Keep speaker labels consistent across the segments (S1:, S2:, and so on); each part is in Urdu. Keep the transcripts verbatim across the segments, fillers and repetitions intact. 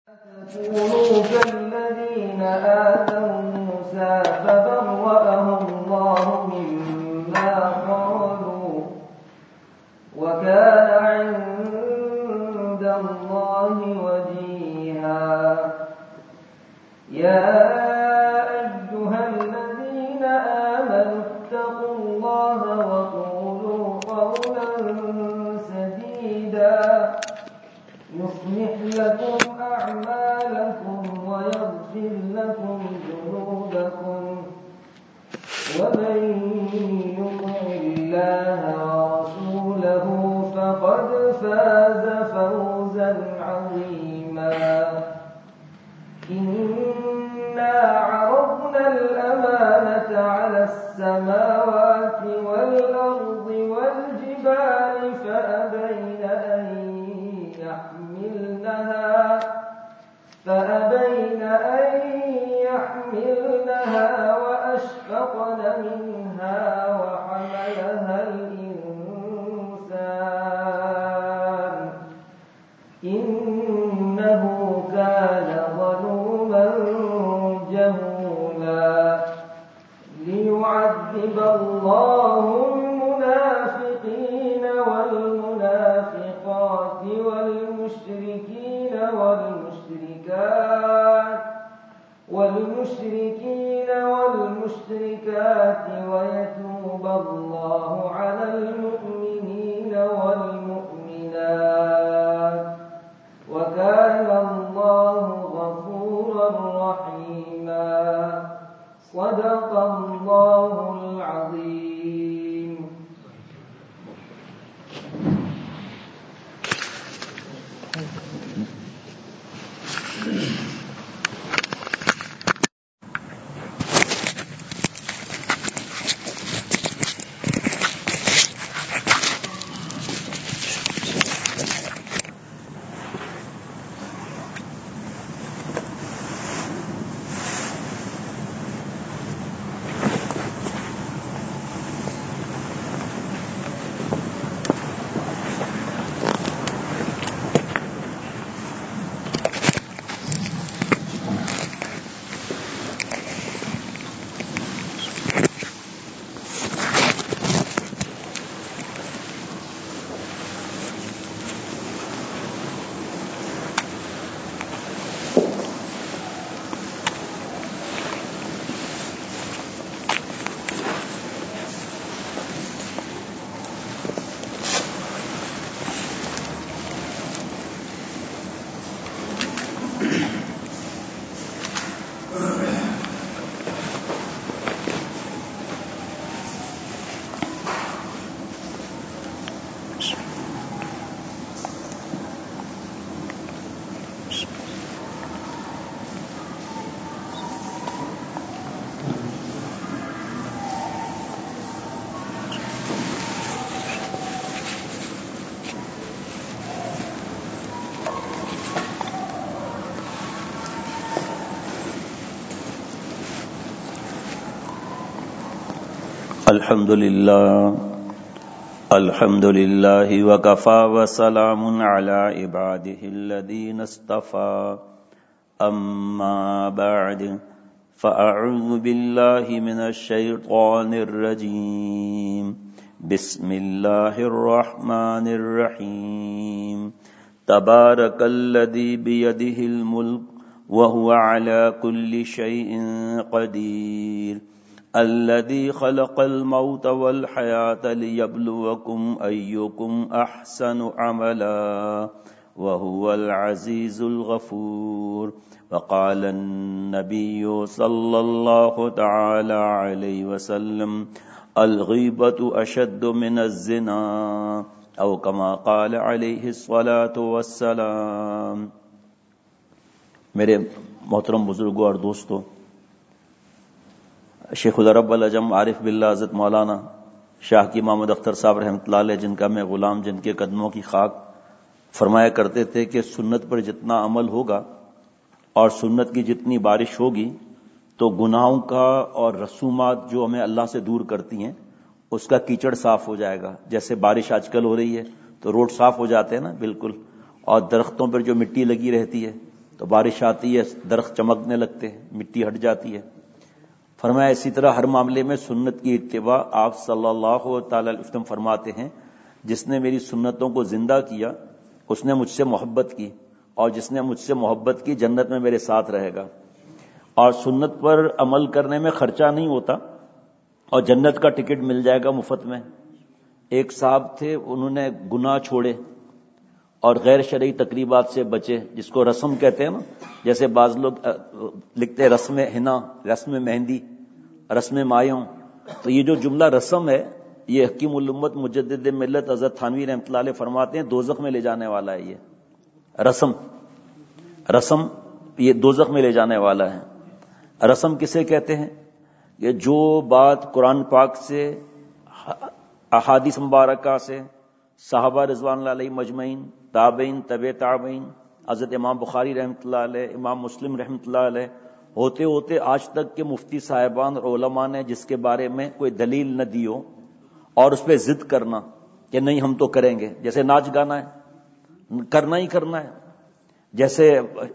S1: تكونوا كالذين آذوا موسى فبرأه الله مما قالوا وكان عند الله وجيها. يا أيها الذين آمنوا اتقوا الله وقولوا قولا سديدا يصلح لكم أعمالكم ويغفر لكم ذنوبكم ومن يطع الله ورسوله فقد فاز فوزا عظيما. إنا عرضنا الأمانة على السماوات والأرض والجبال فأبين أن يحملنها فأبين أن يحملنها وأشفقن منها وحملها الإنسان إنه كان ظلوما جهولا. ليعذب الله المنافقين والمنافقات والمشركين والمشركات والمشركين والمشركات ويتوب الله على المؤمنين والمؤمنات وكان الله غفورا رحيما. صدق الله العظيم.
S2: الحمد لله الحمد لله وكفى وسلام على عباده الذين اصطفى أما بعد فأعوذ بالله من الشيطان الرجيم بسم الله الرحمن الرحيم تبارك الذي بيده الملك وهو على كل شيء قدير الذي خلق الموت والحياة ليبلوكم أيكم أحسن عملا وهو العزيز الغفور. وقال النبي صلى الله تعالى عليه وسلم الغيبة أشد من الزنا أو كما قال عليه الصلاة والسلام. मेरे मोहतरम बुजुर्गों और दोस्तों, शेखुल अरब अल अजम आरिफ बिल्ला हज़रत मौलाना शाह की मोहम्मद अख्तर साहब रहमतुल्लाह अलैह, जिनका मैं गुलाम, जिनके कदमों की खाक, फरमाया करते थे कि सुन्नत पर जितना अमल होगा और सुन्नत की जितनी बारिश होगी तो गुनाहों का और रसूमात जो हमें अल्लाह से दूर करती हैं उसका कीचड़ साफ हो जाएगा। जैसे बारिश आजकल हो रही है तो रोड साफ हो जाते हैं ना बिल्कुल, और दरख्तों पर जो मिट्टी लगी रहती है تو بارش آتی ہے، درخت چمکنے لگتے ہیں، مٹی ہٹ جاتی ہے۔ فرمایا اسی طرح ہر معاملے میں سنت کی اتباع، آپ صلی اللہ تعالی علیہ وسلم فرماتے ہیں جس نے میری سنتوں کو زندہ کیا اس نے مجھ سے محبت کی، اور جس نے مجھ سے محبت کی جنت میں میرے ساتھ رہے گا۔ اور سنت پر عمل کرنے میں خرچہ نہیں ہوتا، اور جنت کا ٹکٹ مل جائے گا مفت میں۔ ایک صاحب تھے، انہوں نے گناہ چھوڑے اور غیر شرعی تقریبات سے بچے، جس کو رسم کہتے ہیں نا، جیسے بعض لوگ لکھتے ہیں رسم حنا، رسم مہندی، رسم مایوں۔ تو یہ جو جملہ رسم ہے، یہ حکیم الامت مجدد ملت حضرت تھانوی رحمۃ اللہ علیہ فرماتے ہیں دوزخ میں لے جانے والا ہے۔ یہ رسم رسم یہ دوزخ میں لے جانے والا ہے۔ رسم کسے کہتے ہیں؟ یہ جو بات قرآن پاک سے، احادیث مبارکہ سے، صحابہ رضوان اللہ علیہ مجمعین، تابعین، تبع تابعین، حضرت امام بخاری رحمۃ اللہ علیہ، امام مسلم رحمۃ اللہ علیہ، ہوتے ہوتے آج تک کے مفتی صاحبان اور علماء نے جس کے بارے میں کوئی دلیل نہ دی ہو، اور اس پہ ضد کرنا کہ نہیں ہم تو کریں گے، جیسے ناچ گانا ہے، کرنا ہی کرنا ہے۔ جیسے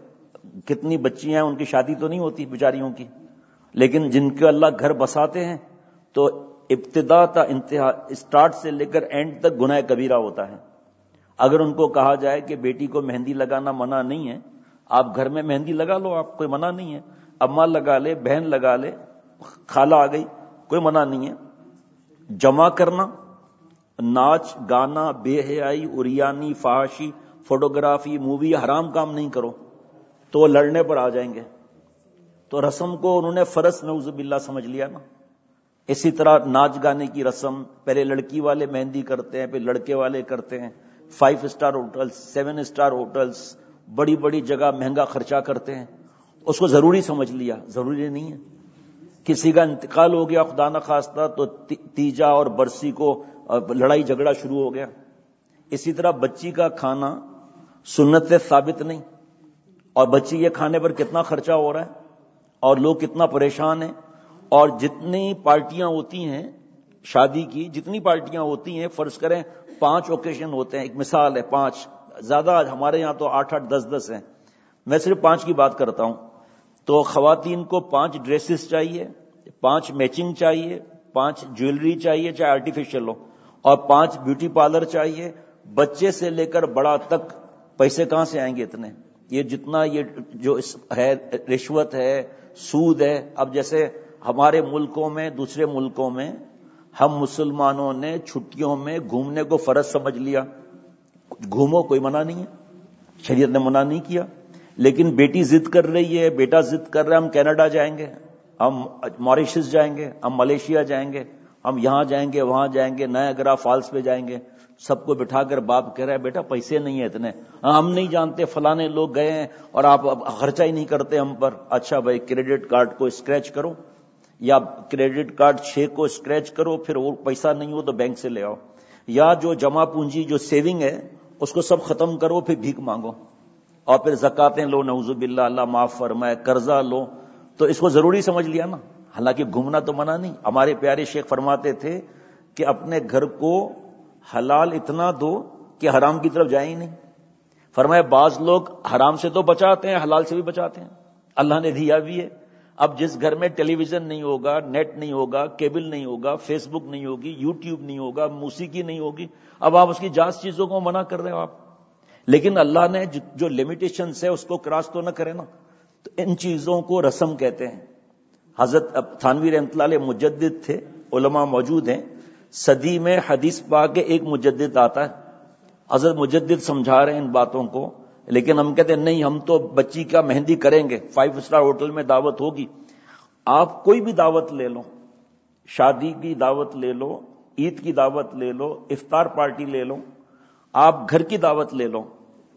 S2: کتنی بچیاں ہیں، ان کی شادی تو نہیں ہوتی بیچاریوں کی، لیکن جن کے اللہ گھر بساتے ہیں تو ابتدا تا انتہا، اسٹارٹ سے لے کر اینڈ تک گناہ کبیرہ ہوتا ہے۔ اگر ان کو کہا جائے کہ بیٹی کو مہندی لگانا منع نہیں ہے، آپ گھر میں مہندی لگا لو، آپ کوئی منع نہیں ہے، اماں لگا لے، بہن لگا لے، خالہ آ گئی، کوئی منع نہیں ہے۔ جمع کرنا، ناچ گانا، بے حیائی، عریانی، فحاشی، فوٹوگرافی، مووی، حرام کام نہیں کرو تو وہ لڑنے پر آ جائیں گے۔ تو رسم کو انہوں نے فرض نعوذ باللہ سمجھ لیا نا۔ اسی طرح ناچ گانے کی رسم، پہلے لڑکی والے مہندی کرتے ہیں، پھر لڑکے والے کرتے ہیں، five star hotels, seven star hotels, بڑی بڑی جگہ مہنگا خرچہ کرتے ہیں، اس کو ضروری سمجھ لیا۔ ضروری نہیں ہے۔ کسی کا انتقال ہو گیا خدا نخواستہ تو تیجا اور برسی کو لڑائی جھگڑا شروع ہو گیا۔ اسی طرح بچی کا کھانا سنت سے ثابت نہیں، اور بچی کے کھانے پر کتنا خرچہ ہو رہا ہے اور لوگ کتنا پریشان ہیں۔ اور جتنی پارٹیاں ہوتی ہیں شادی کی، جتنی پارٹیاں ہوتی ہیں، فرض کریں پانچ اوکیشن ہوتے ہیں، ایک مثال ہے پانچ، زیادہ ہمارے یہاں تو آٹھ آٹھ دس دس ہیں، میں صرف پانچ کی بات کرتا ہوں۔ تو خواتین کو پانچ ڈریسز چاہیے، پانچ میچنگ چاہیے، پانچ جیولری چاہیے چاہے آرٹیفیشل ہو، اور پانچ بیوٹی پارلر چاہیے۔ بچے سے لے کر بڑا تک پیسے کہاں سے آئیں گے اتنے؟ یہ جتنا یہ جو ہے رشوت ہے، سود ہے۔ اب جیسے ہمارے ملکوں میں، دوسرے ملکوں میں ہم مسلمانوں نے چھٹیوں میں گھومنے کو فرض سمجھ لیا، گھومو، کوئی منع نہیں ہے، شریعت نے منع نہیں کیا۔ لیکن بیٹی ضد کر رہی ہے، بیٹا ضد کر رہا ہے، ہم کینیڈا جائیں گے، ہم ماریشس جائیں گے، ہم ملیشیا جائیں گے، ہم یہاں جائیں گے، وہاں جائیں گے، نایاگرا فالس پہ جائیں گے۔ سب کو بٹھا کر باپ کہہ رہا ہے بیٹا پیسے نہیں ہیں اتنے، ہم نہیں جانتے فلانے لوگ گئے ہیں اور آپ خرچہ ہی نہیں کرتے ہم پر۔ اچھا بھائی، کریڈٹ کارڈ کو اسکریچ کرو، یا کریڈٹ کارڈ چھ کو اسکریچ کرو، پھر وہ پیسہ نہیں ہو تو بینک سے لے آؤ، یا جو جمع پونجی جو سیونگ ہے اس کو سب ختم کرو، پھر بھیک مانگو، اور پھر زکاتیں لو، نعوذ باللہ اللہ معاف فرمائے، قرضہ لو۔ تو اس کو ضروری سمجھ لیا نا۔ حالانکہ گھومنا تو منع نہیں۔ ہمارے پیارے شیخ فرماتے تھے کہ اپنے گھر کو حلال اتنا دو کہ حرام کی طرف جائیں ہی نہیں۔ فرمایا بعض لوگ حرام سے تو بچاتے ہیں، حلال سے بھی بچاتے ہیں، اللہ نے دیا بھی ہے۔ اب جس گھر میں ٹیلی ویژن نہیں ہوگا، نیٹ نہیں ہوگا، کیبل نہیں ہوگا، فیس بک نہیں ہوگی، یوٹیوب نہیں ہوگا، موسیقی نہیں ہوگی، اب آپ اس کی جائز چیزوں کو منع کر رہے ہو آپ۔ لیکن اللہ نے جو لمیٹیشنز ہے اس کو کراس تو نہ کرے نا۔ تو ان چیزوں کو رسم کہتے ہیں۔ حضرت تھانوی رحمۃ اللہ علیہ مجدد تھے، علماء موجود ہیں۔ صدی میں حدیث پاک کے ایک مجدد آتا ہے، حضرت مجدد سمجھا رہے ہیں ان باتوں کو، لیکن ہم کہتے ہیں نہیں، ہم تو بچی کا مہندی کریں گے، فائیو اسٹار ہوٹل میں دعوت ہوگی۔ آپ کوئی بھی دعوت لے لو، شادی کی دعوت لے لو، عید کی دعوت لے لو، افطار پارٹی لے لو، آپ گھر کی دعوت لے لو،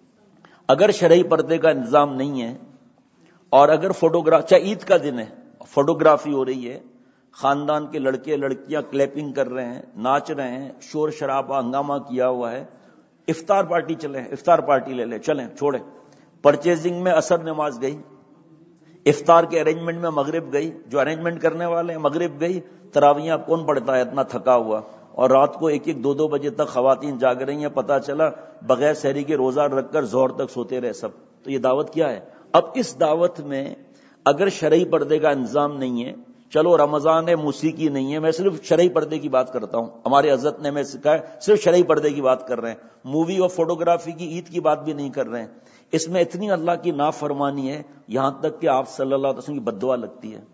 S2: اگر شرعی پردے کا انتظام نہیں ہے، اور اگر فوٹوگراف، چاہے عید کا دن ہے، فوٹوگرافی ہو رہی ہے، خاندان کے لڑکے لڑکیاں کلیپنگ کر رہے ہیں، ناچ رہے ہیں، شور شرابہ ہنگامہ کیا ہوا ہے، افطار پارٹی چلیں، افطار پارٹی لے لیں، چلیں چھوڑیں۔ پرچیزنگ میں عصر نماز گئی، افطار کے ارینجمنٹ میں مغرب گئی، جو ارینجمنٹ کرنے والے ہیں مغرب گئی، تراویحاں کون پڑھتا ہے اتنا تھکا ہوا، اور رات کو ایک ایک دو دو بجے تک خواتین جاگ رہی ہیں، پتہ چلا بغیر سحری کے روزہ رکھ کر زہر تک سوتے رہے سب۔ تو یہ دعوت کیا ہے؟ اب اس دعوت میں اگر شرعی پردے کا انتظام نہیں ہے، چلو رمضان ہے، موسیقی نہیں ہے، میں صرف شرعی پردے کی بات کرتا ہوں، ہمارے حضرت نے ہمیں سکھایا صرف شرعی پردے کی بات کر رہے ہیں، مووی اور فوٹوگرافی کی عید کی بات بھی نہیں کر رہے ہیں، اس میں اتنی اللہ کی نافرمانی ہے یہاں تک کہ آپ صلی اللہ علیہ وسلم کی بد دعا لگتی ہے۔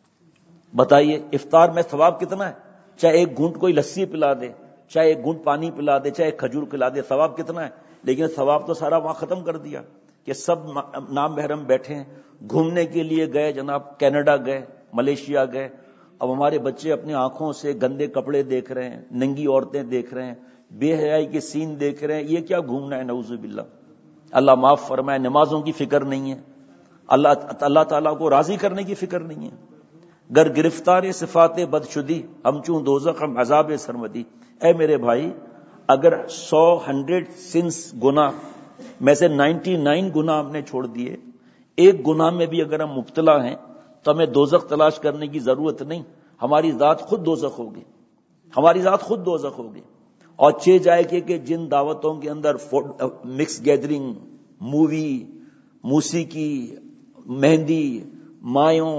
S2: بتائیے افطار میں ثواب کتنا ہے؟ چاہے ایک گھونٹ کوئی لسی پلا دے، چاہے ایک گھونٹ پانی پلا دے، چاہے ایک کھجور کھلا دے، ثواب کتنا ہے؟ لیکن ثواب تو سارا وہاں ختم کر دیا کہ سب نام محرم بیٹھے ہیں، گھومنے کے لیے گئے جناب، کینیڈا گئے، ملیشیا گئے، اب ہمارے بچے اپنی آنکھوں سے گندے کپڑے دیکھ رہے ہیں، ننگی عورتیں دیکھ رہے ہیں، بے حیائی کے سین دیکھ رہے ہیں، یہ کیا گھومنا ہے؟ نعوذ باللہ، اللہ معاف فرمائے۔ نمازوں کی فکر نہیں ہے، اللہ اللہ تعالیٰ کو راضی کرنے کی فکر نہیں ہے۔ گر گرفتار صفات بد شدی ہم چوں دوزخ ہم عذاب سرمدی۔ اے میرے بھائی، اگر سو ہنڈریڈ سنس گناہ میں سے نائنٹی نائن گناہ ہم نے چھوڑ دیے، ایک گناہ میں بھی اگر ہم مبتلا ہیں تو ہمیں دوزخ تلاش کرنے کی ضرورت نہیں، ہماری ذات خود دوزخ ہوگی، ہماری ذات خود دوزخ ہوگی۔ اور چہ جائے کہ, کہ جن دعوتوں کے اندر مکس گیدرنگ، مووی، موسیقی، مہندی، مایوں،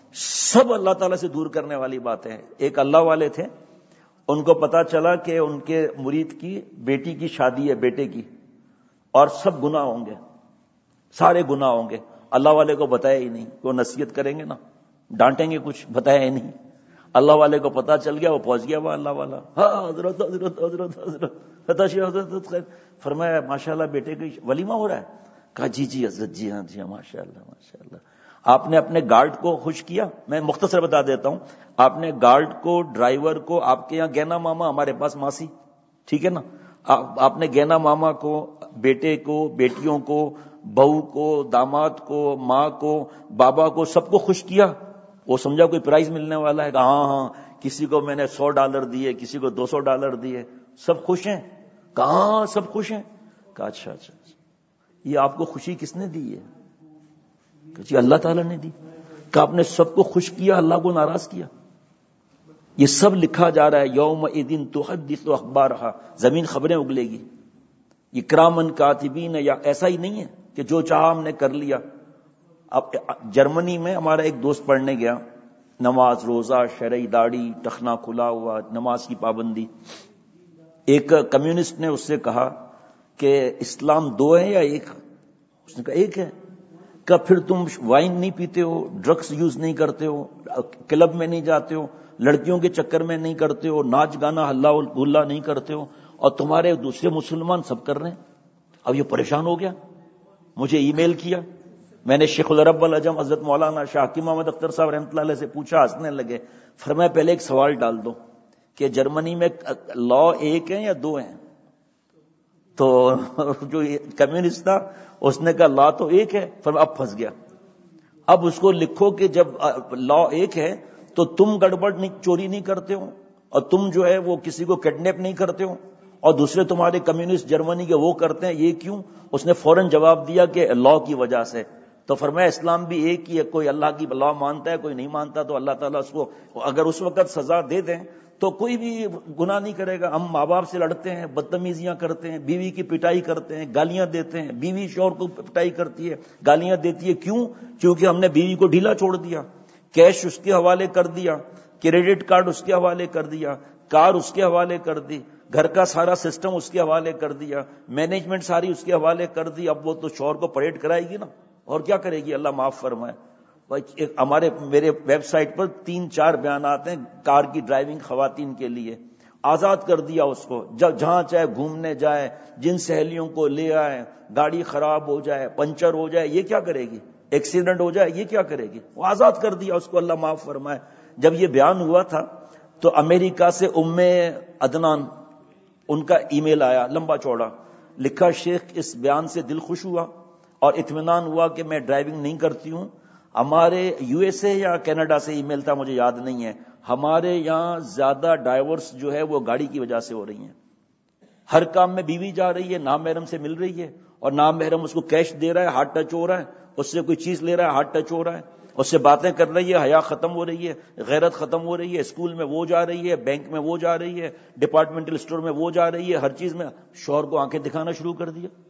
S2: سب اللہ تعالیٰ سے دور کرنے والی باتیں ہیں۔ ایک اللہ والے تھے، ان کو پتا چلا کہ ان کے مرید کی بیٹی کی شادی ہے، بیٹے کی، اور سب گناہ ہوں گے، سارے گناہ ہوں گے، اللہ والے کو بتایا ہی نہیں، وہ نصیحت کریں گے نا، ڈانٹیں گے کچھ، بتایا ہی نہیں، اللہ والے کو پتا چل گیا، وہ پہنچ گیا وہ اللہ والا، ہاں حضرت حضرت حضرت حضرت حضرت حضرت فرمایا ماشاءاللہ بیٹے کا ولیمہ ہو رہا ہے؟ کہا جی جی حضرت، جی ہاں جی ہاں، ماشاء اللہ ماشاء اللہ۔ آپ نے اپنے گارڈ کو خوش کیا؟ میں مختصر بتا دیتا ہوں، آپ نے گارڈ کو، ڈرائیور کو، آپ کے یہاں گینا ماما، ہمارے پاس ماسی، ٹھیک ہے نا، آپ نے گینا ماما کو، بیٹے کو، بیٹیوں کو، بہو کو، داماد کو، ماں کو، بابا کو، سب کو خوش کیا؟ وہ سمجھا کوئی پرائز ملنے والا ہے، ہاں ہاں، کسی کو میں نے سو ڈالر دیے، کسی کو دو سو ڈالر دیے، سب خوش ہیں؟ کہاں سب خوش ہیں؟ کہا اچھا اچھا، یہ آپ کو خوشی کس نے دی ہے؟ کہ جی اللہ تعالیٰ نے دی۔ کہ آپ نے سب کو خوش کیا، اللہ کو ناراض کیا؟ یہ سب لکھا جا رہا ہے، یوم اذن تحدث اخبارہا، زمین خبریں اگلے گی۔ یہ کرامن کاتبین، یا ایسا ہی نہیں ہے کہ جو چاہا ہم نے کر لیا۔ اب جرمنی میں ہمارا ایک دوست پڑھنے گیا، نماز روزہ شرعی، داڑھی ٹخنا کھلا ہوا، نماز کی پابندی۔ ایک کمیونسٹ نے اس سے کہا کہ اسلام دو ہے یا ایک؟ اس نے کہا ایک ہے۔ کہ پھر تم وائن نہیں پیتے ہو، ڈرگس یوز نہیں کرتے ہو، کلب میں نہیں جاتے ہو، لڑکیوں کے چکر میں نہیں کرتے ہو، ناچ گانا ہلا ہلا نہیں کرتے ہو، اور تمہارے دوسرے مسلمان سب کر رہے ہیں۔ اب یہ پریشان ہو گیا، مجھے ای میل کیا، میں نے شیخ العرب والعجم حضرت مولانا شاہ حکیم محمد اختر صاحب رحمۃ اللہ علیہ سے پوچھا، ہنسنے لگے۔ فرمایا پہلے ایک سوال ڈال دو کہ جرمنی میں لا ایک ہے یا دو ہیں؟ تو جو کمیونسٹ تھا اس نے کہا لا تو ایک ہے۔ فرمایا اب پھنس گیا، اب اس کو لکھو کہ جب لا ایک ہے تو تم گڑبڑ نہیں، چوری نہیں کرتے ہو، اور تم جو ہے وہ کسی کو کڈنیپ نہیں کرتے ہو، اور دوسرے تمہارے کمیونسٹ جرمنی کے وہ کرتے ہیں، یہ کیوں؟ اس نے فوراً جواب دیا کہ لا کی وجہ سے۔ تو فرمایا اسلام بھی ایک ہی ہے، کوئی اللہ کی لا مانتا ہے، کوئی نہیں مانتا، تو اللہ تعالیٰ اس کو اگر اس وقت سزا دے دیں تو کوئی بھی گناہ نہیں کرے گا۔ ہم ماں باپ سے لڑتے ہیں، بدتمیزیاں کرتے ہیں، بیوی کی پٹائی کرتے ہیں، گالیاں دیتے ہیں، بیوی شوہر کو پٹائی کرتی ہے، گالیاں دیتی ہے، کیوں؟ کیونکہ ہم نے بیوی کو ڈھیلا چھوڑ دیا، کیش اس کے حوالے کر دیا، کریڈٹ کارڈ اس کے حوالے کر دیا، کار اس کے حوالے کر دی، گھر کا سارا سسٹم اس کے حوالے کر دیا، مینجمنٹ ساری اس کے حوالے کر دی۔ اب وہ تو شوہر کو پریڈ کرائے گی نا، اور کیا کرے گی؟ اللہ معاف فرمائے۔ ہمارے میرے ویب سائٹ پر تین چار بیانات ہیں کار کی ڈرائیونگ خواتین کے لیے، آزاد کر دیا اس کو، جب جہاں چاہے گھومنے جائے، جن سہیلیوں کو لے آئے، گاڑی خراب ہو جائے، پنچر ہو جائے، یہ کیا کرے گی؟ ایکسیڈنٹ ہو جائے، یہ کیا کرے گی؟ وہ آزاد کر دیا اس کو، اللہ معاف فرمائے۔ جب یہ بیان ہوا تھا تو امریکہ سے ام عدنان، ان کا ای میل آیا لمبا چوڑا، لکھا شیخ اس بیان سے دل خوش ہوا اور اطمینان ہوا کہ میں ڈرائیونگ نہیں کرتی ہوں۔ ہمارے یو ایس اے یا کینیڈا سے ای میل تھا، مجھے یاد نہیں ہے، ہمارے یہاں زیادہ ڈائیورس جو ہے وہ گاڑی کی وجہ سے ہو رہی ہیں۔ ہر کام میں بیوی جا رہی ہے، نام محرم سے مل رہی ہے، اور نام محرم اس کو کیش دے رہا ہے، ہاتھ ٹچ ہو رہا ہے، اس سے کوئی چیز لے رہا ہے، ہاتھ ٹچ ہو رہا ہے، اس سے باتیں کر رہی ہے، حیا ختم ہو رہی ہے، غیرت ختم ہو رہی ہے، اسکول میں وہ جا رہی ہے، بینک میں وہ جا رہی ہے، ڈپارٹمنٹل اسٹور میں وہ جا رہی ہے، ہر چیز میں۔ شوہر کو آنکھیں دکھانا شروع کر دیا،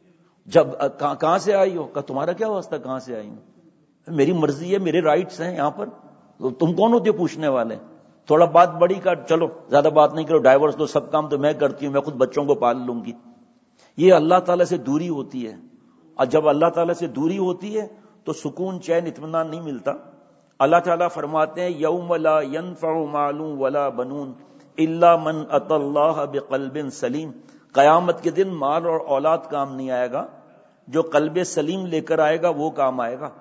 S2: جب کہاں سے آئی ہو؟ کہ تمہارا کیا واسطہ کہاں سے آئی ہوں؟ میری مرضی ہے، میرے رائٹس ہیں یہاں پر، تم کون ہوتے پوچھنے والے؟ تھوڑا بات بڑی کا چلو زیادہ بات نہیں کرو، ڈائیورس دو، سب کام تو میں کرتی ہوں، میں خود بچوں کو پال لوں گی. یہ اللہ تعالیٰ سے دوری ہوتی ہے. اور جب اللہ تعالیٰ سے دوری ہوتی ہے تو سکون، چین، اطمینان نہیں ملتا. اللہ تعالیٰ فرماتے ہیں یوم لا ينفع مال ولا بنون الا من اتى اللہ بقلب سلیم. قیامت کے دن مال اور اولاد کام نہیں آئے گا، جو قلب سلیم لے کر آئے گا وہ کام آئے گا.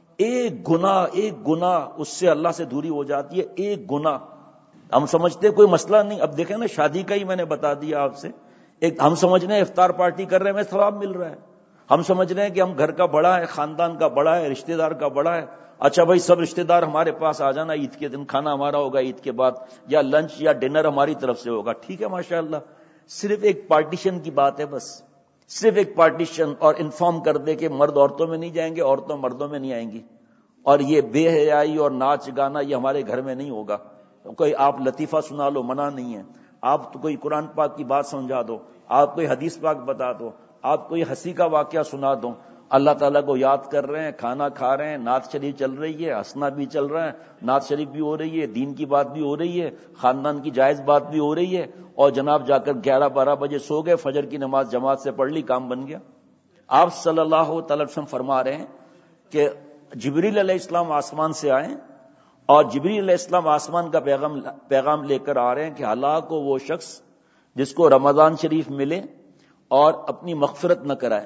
S2: ایک گناہ ایک گناہ اس سے اللہ سے دوری ہو جاتی ہے. ایک گناہ ہم سمجھتے کوئی مسئلہ نہیں. اب دیکھیں نا، شادی کا ہی میں نے بتا دیا آپ سے. ایک ہم سمجھ رہے ہیں افطار پارٹی کر رہے ہیں ہمیں ثواب مل رہا ہے، ہم سمجھ رہے ہیں کہ ہم گھر کا بڑا ہے، خاندان کا بڑا ہے، رشتہ دار کا بڑا ہے. اچھا بھائی سب رشتہ دار ہمارے پاس آ جانا، عید کے دن کھانا ہمارا ہوگا، عید کے بعد یا لنچ یا ڈنر ہماری طرف سے ہوگا. ٹھیک ہے ماشاء اللہ. صرف ایک پارٹیشن کی بات ہے، بس صرف ایک پارٹیشن، اور انفارم کر دے کہ مرد عورتوں میں نہیں جائیں گے، عورتوں مردوں میں نہیں آئیں گی. اور یہ بے حیائی اور ناچ گانا یہ ہمارے گھر میں نہیں ہوگا. کوئی آپ لطیفہ سنا لو، منع نہیں ہے. آپ تو کوئی قرآن پاک کی بات سمجھا دو، آپ کوئی حدیث پاک بتا دو، آپ کوئی ہنسی کا واقعہ سنا دو. اللہ تعالیٰ کو یاد کر رہے ہیں، کھانا کھا رہے ہیں، نعت شریف چل رہی ہے، ہنسنا بھی چل رہا ہے، نعت شریف بھی ہو رہی ہے، دین کی بات بھی ہو رہی ہے، خاندان کی جائز بات بھی ہو رہی ہے، اور جناب جا کر گیارہ بارہ بجے سو گئے، فجر کی نماز جماعت سے پڑھ لی، کام بن گیا. آپ صلی اللہ تعالی وسلم فرما رہے ہیں کہ جبریل علیہ السلام آسمان سے آئے اور جبریل علیہ السلام آسمان کا پیغام پیغام لے کر آ رہے ہیں کہ ہلاک ہو وہ شخص جس کو رمضان شریف ملے اور اپنی مغفرت نہ کرائے.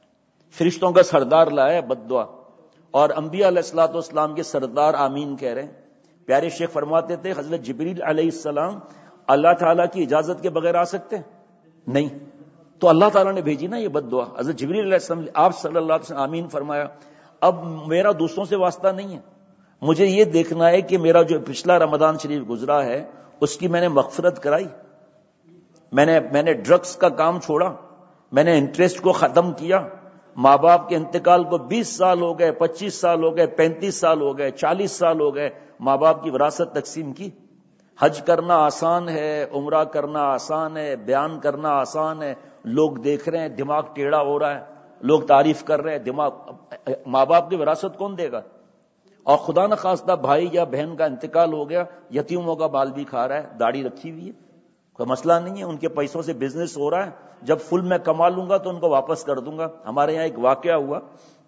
S2: فرشتوں کا سردار لائے بد دعا، اور انبیاء علیہ الصلوۃ والسلام کے سردار آمین کہہ رہے ہیں. پیارے شیخ فرماتے تھے حضرت جبریل علیہ السلام اللہ تعالیٰ کی اجازت کے بغیر آ سکتے نہیں، تو اللہ تعالیٰ نے بھیجی نا یہ بد دعا. حضرت جبریل علیہ السلام آپ صلی اللہ علیہ وسلم آمین فرمایا. اب میرا دوسروں سے واسطہ نہیں ہے، مجھے یہ دیکھنا ہے کہ میرا جو پچھلا رمضان شریف گزرا ہے اس کی میں نے مغفرت کرائی، میں نے میں نے ڈرگس کا کام چھوڑا، میں نے انٹرسٹ کو ختم کیا. ماں باپ کے انتقال کو بیس سال ہو گئے، پچیس سال ہو گئے، پینتیس سال ہو گئے، چالیس سال ہو گئے، ماں باپ کی وراثت تقسیم کی. حج کرنا آسان ہے، عمرہ کرنا آسان ہے، بیان کرنا آسان ہے، لوگ دیکھ رہے ہیں، دماغ ٹیڑھا ہو رہا ہے، لوگ تعریف کر رہے ہیں، دماغ ماں باپ کی وراثت کون دے گا؟ اور خدا نخواستہ بھائی یا بہن کا انتقال ہو گیا، یتیموں کا بال بھی کھا رہا ہے، داڑھی رکھی ہوئی ہے، کوئی مسئلہ نہیں ہے، ان کے پیسوں سے بزنس ہو رہا ہے، جب فل میں کما لوں گا تو ان کو واپس کر دوں گا. ہمارے یہاں ایک واقعہ ہوا،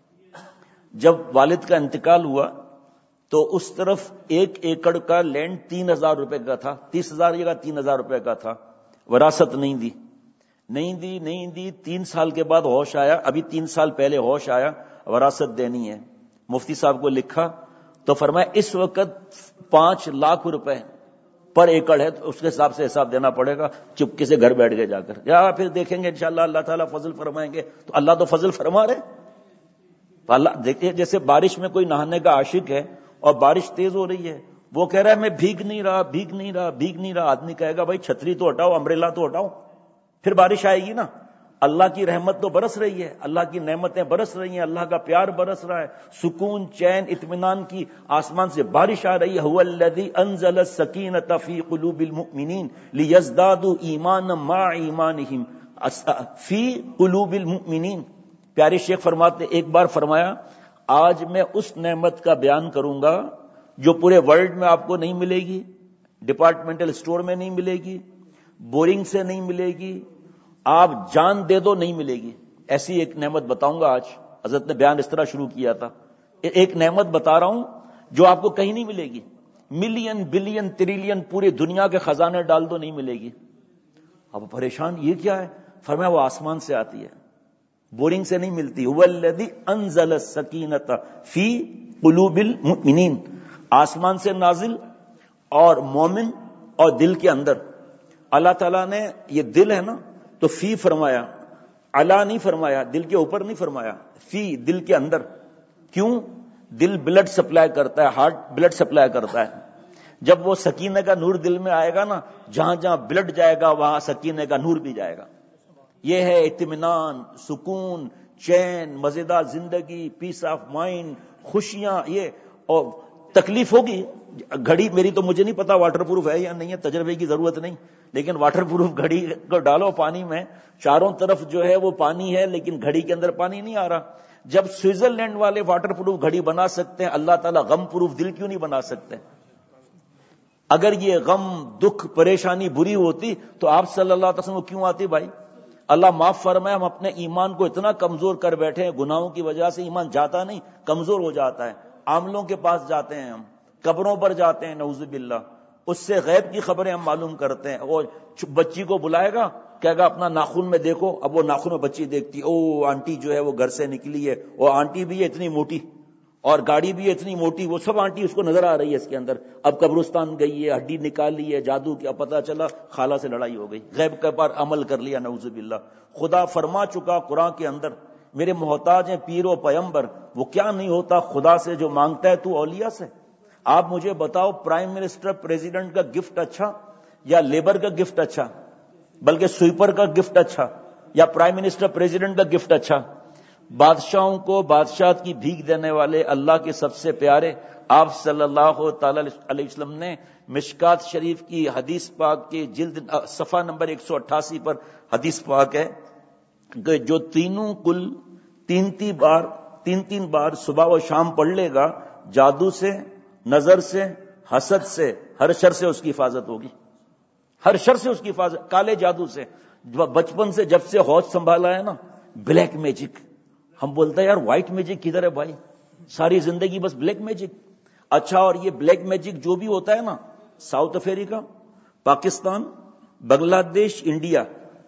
S2: جب والد کا انتقال ہوا تو اس طرف ایک ایکڑ کا لینڈ تین ہزار روپے کا تھا، تیس ہزار جگہ تین ہزار روپے کا تھا. وراثت نہیں دی نہیں دی نہیں دی تین سال کے بعد ہوش آیا، ابھی تین سال پہلے ہوش آیا وراثت دینی ہے. مفتی صاحب کو لکھا تو فرمایا اس وقت پانچ لاکھ روپے پر ایکڑ ہے، تو اس کے حساب سے حساب دینا پڑے گا. چپکے سے گھر بیٹھ گئے جا کر، یا پھر دیکھیں گے انشاءاللہ اللہ تعالیٰ فضل فرمائیں گے. تو اللہ تو فضل فرما رہے. تو اللہ دیکھیے جیسے بارش میں کوئی نہانے کا عاشق ہے اور بارش تیز ہو رہی ہے، وہ کہہ رہا ہے میں بھیگ نہیں رہا بھیگ نہیں رہا بھیگ نہیں رہا. آدمی کہے گا بھائی چھتری تو ہٹاؤ، امبریلا تو ہٹاؤ، پھر بارش آئے گی نا. اللہ کی رحمت تو برس رہی ہے، اللہ کی نعمتیں برس رہی ہیں، اللہ کا پیار برس رہا ہے، سکون، چین، اطمینان کی آسمان سے بارش آ رہی ہے. هو الذی انزل السکینۃ فی قلوب المؤمنین لیزدادوا ایمانا مع ایمانہم فی قلوب المؤمنین. پیارے شیخ فرماتے ایک بار فرمایا آج میں اس نعمت کا بیان کروں گا جو پورے ورلڈ میں آپ کو نہیں ملے گی، ڈپارٹمنٹل اسٹور میں نہیں ملے گی، بورنگ سے نہیں ملے گی، آپ جان دے دو نہیں ملے گی. ایسی ایک نعمت بتاؤں گا. آج حضرت نے بیان اس طرح شروع کیا تھا، ایک نعمت بتا رہا ہوں جو آپ کو کہیں نہیں ملے گی. ملین بلین ٹریلین پوری دنیا کے خزانے ڈال دو نہیں ملے گی. اب پریشان یہ کیا ہے؟ فرمایا وہ آسمان سے آتی ہے، بورنگ سے نہیں ملتی. هو الذی انزل السکینۃ فی قلوب المؤمنین، آسمان سے نازل اور مومن اور دل کے اندر. اللہ تعالیٰ نے یہ دل ہے نا تو فی فرمایا، علا نہیں فرمایا، دل کے اوپر نہیں فرمایا، فی دل کے اندر. کیوں؟ دل بلڈ سپلائی کرتا ہے، ہارٹ بلڈ سپلائی کرتا ہے. جب وہ سکینے کا نور دل میں آئے گا نا، جہاں جہاں بلڈ جائے گا وہاں سکینے کا نور بھی جائے گا. یہ ہے اطمینان، سکون، چین، مزیدار زندگی، پیس آف مائنڈ، خوشیاں. یہ اور تکلیف ہوگی. گھڑی میری تو مجھے نہیں پتا واٹر پروف ہے یا نہیں ہے, تجربے کی ضرورت نہیں, لیکن واٹر پروف گھڑی کو ڈالو پانی میں, چاروں طرف جو ہے وہ پانی ہے لیکن گھڑی کے اندر پانی نہیں آ رہا. جب سوئٹزرلینڈ والے واٹر پروف گھڑی بنا سکتے ہیں, اللہ تعالیٰ غم پروف دل کیوں نہیں بنا سکتے؟ اگر یہ غم دکھ پریشانی بری ہوتی تو آپ صلی اللہ علیہ وسلم کیوں آتی بھائی؟ اللہ معاف فرمائے, ہم اپنے ایمان کو اتنا کمزور کر بیٹھے ہیں, گناہوں کی وجہ سے ایمان جاتا نہیں, کمزور ہو جاتا ہے. عاملوں کے پاس جاتے ہیں, ہم قبروں پر جاتے ہیں, نعوذ باللہ, اس سے غیب کی خبریں ہم معلوم کرتے ہیں. وہ بچی کو بلائے گا, کہے گا اپنا ناخن میں دیکھو, اب وہ ناخن میں بچی دیکھتی, او آنٹی جو ہے وہ گھر سے نکلی ہے, وہ آنٹی بھی ہے اتنی موٹی اور گاڑی بھی ہے اتنی موٹی, وہ سب آنٹی اس کو نظر آ رہی ہے اس کے اندر. اب قبرستان گئی ہے, ہڈی نکالی ہے, جادو کیا پتا چلا خالہ سے لڑائی ہو گئی, غیب کے پر عمل کر لیا, نعوذ باللہ. خدا فرما چکا قرآن کے اندر, میرے محتاج ہیں پیر و پیمبر, وہ کیا نہیں ہوتا خدا سے جو مانگتا ہے تو اولیاء سے. آپ مجھے بتاؤ پرائم منسٹر پریزیڈنٹ کا گفٹ اچھا یا لیبر کا گفٹ اچھا, بلکہ سویپر کا گفٹ اچھا یا پرائم منسٹر پریزیڈنٹ کا گفٹ اچھا؟ بادشاہوں کو بادشاہت کی بھیک دینے والے اللہ کے سب سے پیارے آپ صلی اللہ تعالی علیہ وسلم نے مشکات شریف کی حدیث پاک کے جلد صفحہ نمبر ایک سو اٹھاسی پر حدیث پاک ہے کہ جو تینوں کل تین تین بار تین تین بار صبح و شام پڑھ لے گا, جادو سے, نظر سے, حسد سے, ہر شر سے اس کی حفاظت ہوگی, ہر شر سے اس کی حفاظت. کالے جادو سے, بچپن سے جب سے ہوش سنبھالا ہے نا, بلیک میجک, ہم بولتے ہیں یار وائٹ میجک کدھر ہے بھائی, ساری زندگی بس بلیک میجک. اچھا, اور یہ بلیک میجک جو بھی ہوتا ہے نا, ساؤتھ افریقہ, پاکستان, بنگلہ دیش, انڈیا,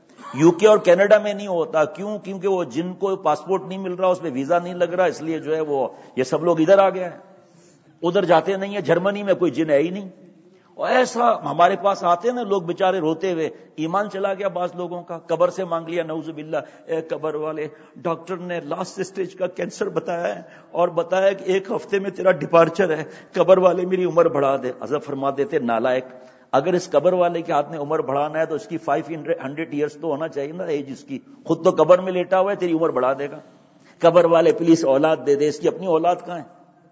S2: یو کے اور کینیڈا میں نہیں ہوتا. کیوں؟ کیونکہ وہ جن کو پاسپورٹ نہیں مل رہا, اس پہ ویزا نہیں لگ رہا, اس لیے جو ہے وہ یہ سب لوگ ادھر آ گئے ہیں, ادھر جاتے نہیں ہیں. جرمنی میں کوئی جن ہے ہی نہیں. اور ایسا ہمارے پاس آتے ہیں نا لوگ بےچارے روتے ہوئے, ایمان چلا گیا بعض لوگوں کا, قبر سے مانگ لیا, نعوذ باللہ. اے قبر والے, ڈاکٹر نے لاسٹ اسٹیج کا کینسر بتایا ہے اور بتایا کہ ایک ہفتے میں تیرا ڈپارچر ہے, قبر والے میری عمر بڑھا دے. حضرت فرما دیتے نالائق, اگر اس قبر والے کے ہاتھ نے عمر بڑھانا ہے تو اس کی فائیو ہنڈریڈ ایئرس تو ہونا چاہیے نا ایج اس کی. خود تو قبر میں لیٹا ہوا ہے, تیری عمر بڑھا دے گا. قبر والے پلیز اولاد دے دے, اس کی اپنی اولاد کہاں ہے؟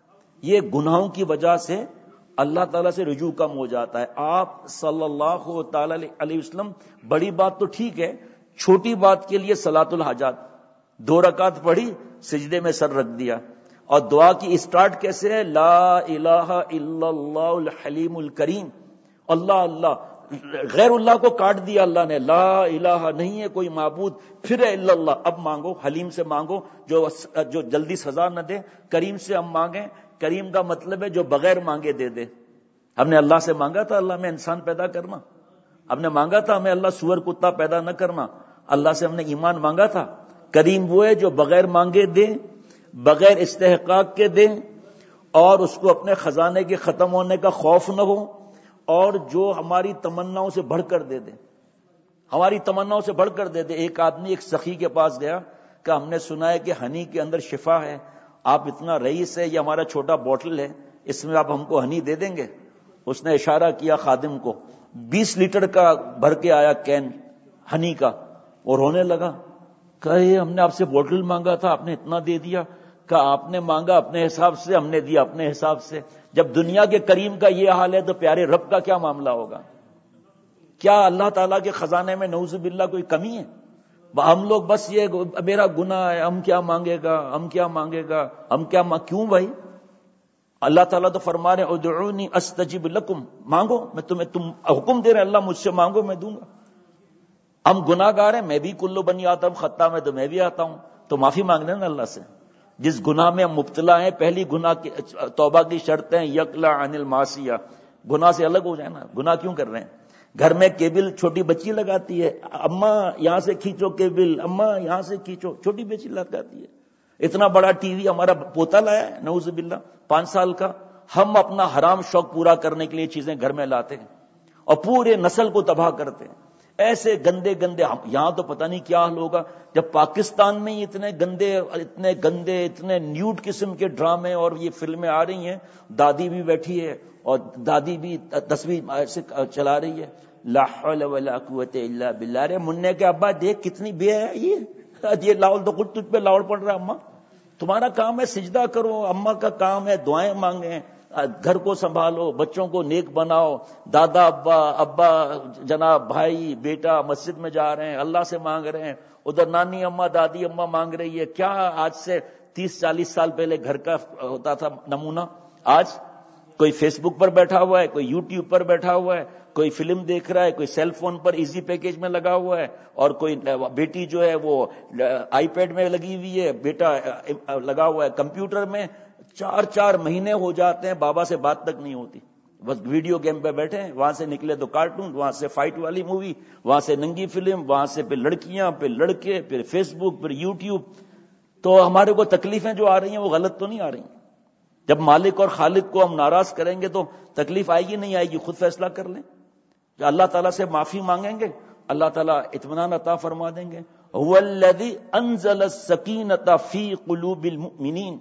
S2: یہ گناہوں کی وجہ سے اللہ تعالیٰ سے رجوع کم ہو جاتا ہے. آپ صلی اللہ تعالی علیہ وسلم, بڑی بات تو ٹھیک ہے, چھوٹی بات کے لیے صلاۃ الحاجات, دو رکعت پڑھی, سجدے میں سر رکھ دیا, اور دعا کی اسٹارٹ کیسے ہے؟ لا الہ الا اللہ الحلیم الکریم. اللہ اللہ, غیر اللہ کو کاٹ دیا اللہ نے, لا الہ نہیں ہے کوئی معبود, پھر الا اللہ. اب مانگو, حلیم سے مانگو جو جو جلدی سزا نہ دے, کریم سے ہم مانگیں. کریم کا مطلب ہے جو بغیر مانگے دے دے. ہم نے اللہ سے مانگا تھا اللہ میں انسان پیدا کرنا, ہم نے مانگا تھا ہمیں اللہ سور کتا پیدا نہ کرنا, اللہ سے ہم نے ایمان مانگا تھا. کریم وہ ہے جو بغیر مانگے دے, بغیر استحقاق کے دے, اور اس کو اپنے خزانے کے ختم ہونے کا خوف نہ ہو, اور جو ہماری تمناؤں سے بڑھ کر دے دے, ہماری تمناؤں سے بڑھ کر دے دے. ایک آدمی ایک سخی کے پاس گیا کہ ہم نے سنا ہے کہ ہنی کے اندر شفا ہے, آپ اتنا رئیس ہے, یہ ہمارا چھوٹا بوٹل ہے, اس میں آپ ہم کو ہنی دے دیں گے؟ اس نے اشارہ کیا خادم کو, بیس لیٹر کا بھر کے آیا کین ہنی کا, اور رونے لگا. کہے ہم نے آپ سے بوٹل مانگا تھا, آپ نے اتنا دے دیا. کہا آپ نے مانگا اپنے حساب سے, ہم نے دیا اپنے حساب سے. جب دنیا کے کریم کا یہ حال ہے تو پیارے رب کا کیا معاملہ ہوگا؟ کیا اللہ تعالیٰ کے خزانے میں نعوذ باللہ کوئی کمی ہے؟ ہم لوگ بس یہ میرا گناہ ہے, ہم کیا مانگے گا, ہم کیا مانگے گا, ہم کیا مانگ... کیوں بھائی؟ اللہ تعالیٰ تو فرما رہے ادعونی استجب لکم, مانگو میں تمہیں, تم حکم دے رہے اللہ مجھ سے مانگو میں دوں گا. ہم گناہ گار ہیں, میں بھی کلو بنی آتا ہوں, خطا میں تو میں بھی آتا ہوں, تو معافی مانگنے نا اللہ سے. جس گناہ میں ہم مبتلا ہیں, پہلی گناہ کی توبہ کی شرط ہے یقلع عن المعصیہ, گناہ سے الگ ہو جائے نا. گناہ کیوں کر رہے ہیں؟ گھر میں کیبل چھوٹی بچی لگاتی ہے, اماں یہاں سے کھینچو کیبل, اماں یہاں سے کھینچو, چھوٹی بچی لگاتی ہے. اتنا بڑا ٹی وی ہمارا پوتا لایا ہے نعوذ باللہ پانچ سال کا, ہم اپنا حرام شوق پورا کرنے کے لیے چیزیں گھر میں لاتے ہیں اور پورے نسل کو تباہ کرتے ہیں. ایسے گندے گندے, یہاں تو پتہ نہیں کیا حال ہوگا جب پاکستان میں اتنے گندے اتنے گندے اتنے نیوڈ قسم کے ڈرامے اور یہ فلمیں آ رہی ہیں. دادی بھی بیٹھی ہے اور دادی بھی تصویر سے چلا رہی ہے, لا حول ولا قوت الا باللہ. رے منع کے ابا دیکھ کتنی بے ہے یہ, یہ لاؤل تو خود تجھ پہ لاؤڑ پڑ رہا ہے. اماں تمہارا کام ہے سجدہ کرو, اماں کا کام ہے دعائیں مانگیں, گھر کو سنبھالو، بچوں کو نیک بناؤ، دادا ابا ابا جناب بھائی بیٹا مسجد میں جا رہے ہیں، اللہ سے مانگ رہے ہیں، ادھر نانی اماں دادی اماں مانگ رہی ہے. کیا آج سے تیس چالیس سال پہلے گھر کا ہوتا تھا نمونہ، آج کوئی فیس بک پر بیٹھا ہوا ہے، کوئی یوٹیوب پر بیٹھا ہوا ہے، کوئی فلم دیکھ رہا ہے، کوئی سیل فون پر ایزی پیکیج میں لگا ہوا ہے، اور کوئی بیٹی جو ہے وہ آئی پیڈ میں لگی ہوئی ہے، بیٹا لگا ہوا ہے کمپیوٹر میں. چار چار مہینے ہو جاتے ہیں بابا سے بات تک نہیں ہوتی، بس ویڈیو گیم پہ بیٹھے ہیں، وہاں سے نکلے تو کارٹون، وہاں سے فائٹ والی مووی، وہاں سے ننگی فلم، وہاں سے پھر لڑکیاں، پھر لڑکے، پھر فیس بک، پھر یوٹیوب. تو ہمارے کو تکلیفیں جو آ رہی ہیں وہ غلط تو نہیں آ رہی ہیں؟ جب مالک اور خالق کو ہم ناراض کریں گے تو تکلیف آئے گی نہیں آئے گی؟ خود فیصلہ کر لیں. جو اللہ تعالیٰ سے معافی مانگیں گے اللہ تعالیٰ اطمینان عطا فرما دیں گے. هو الذی انزل السکینۃ فی قلوب المؤمنین،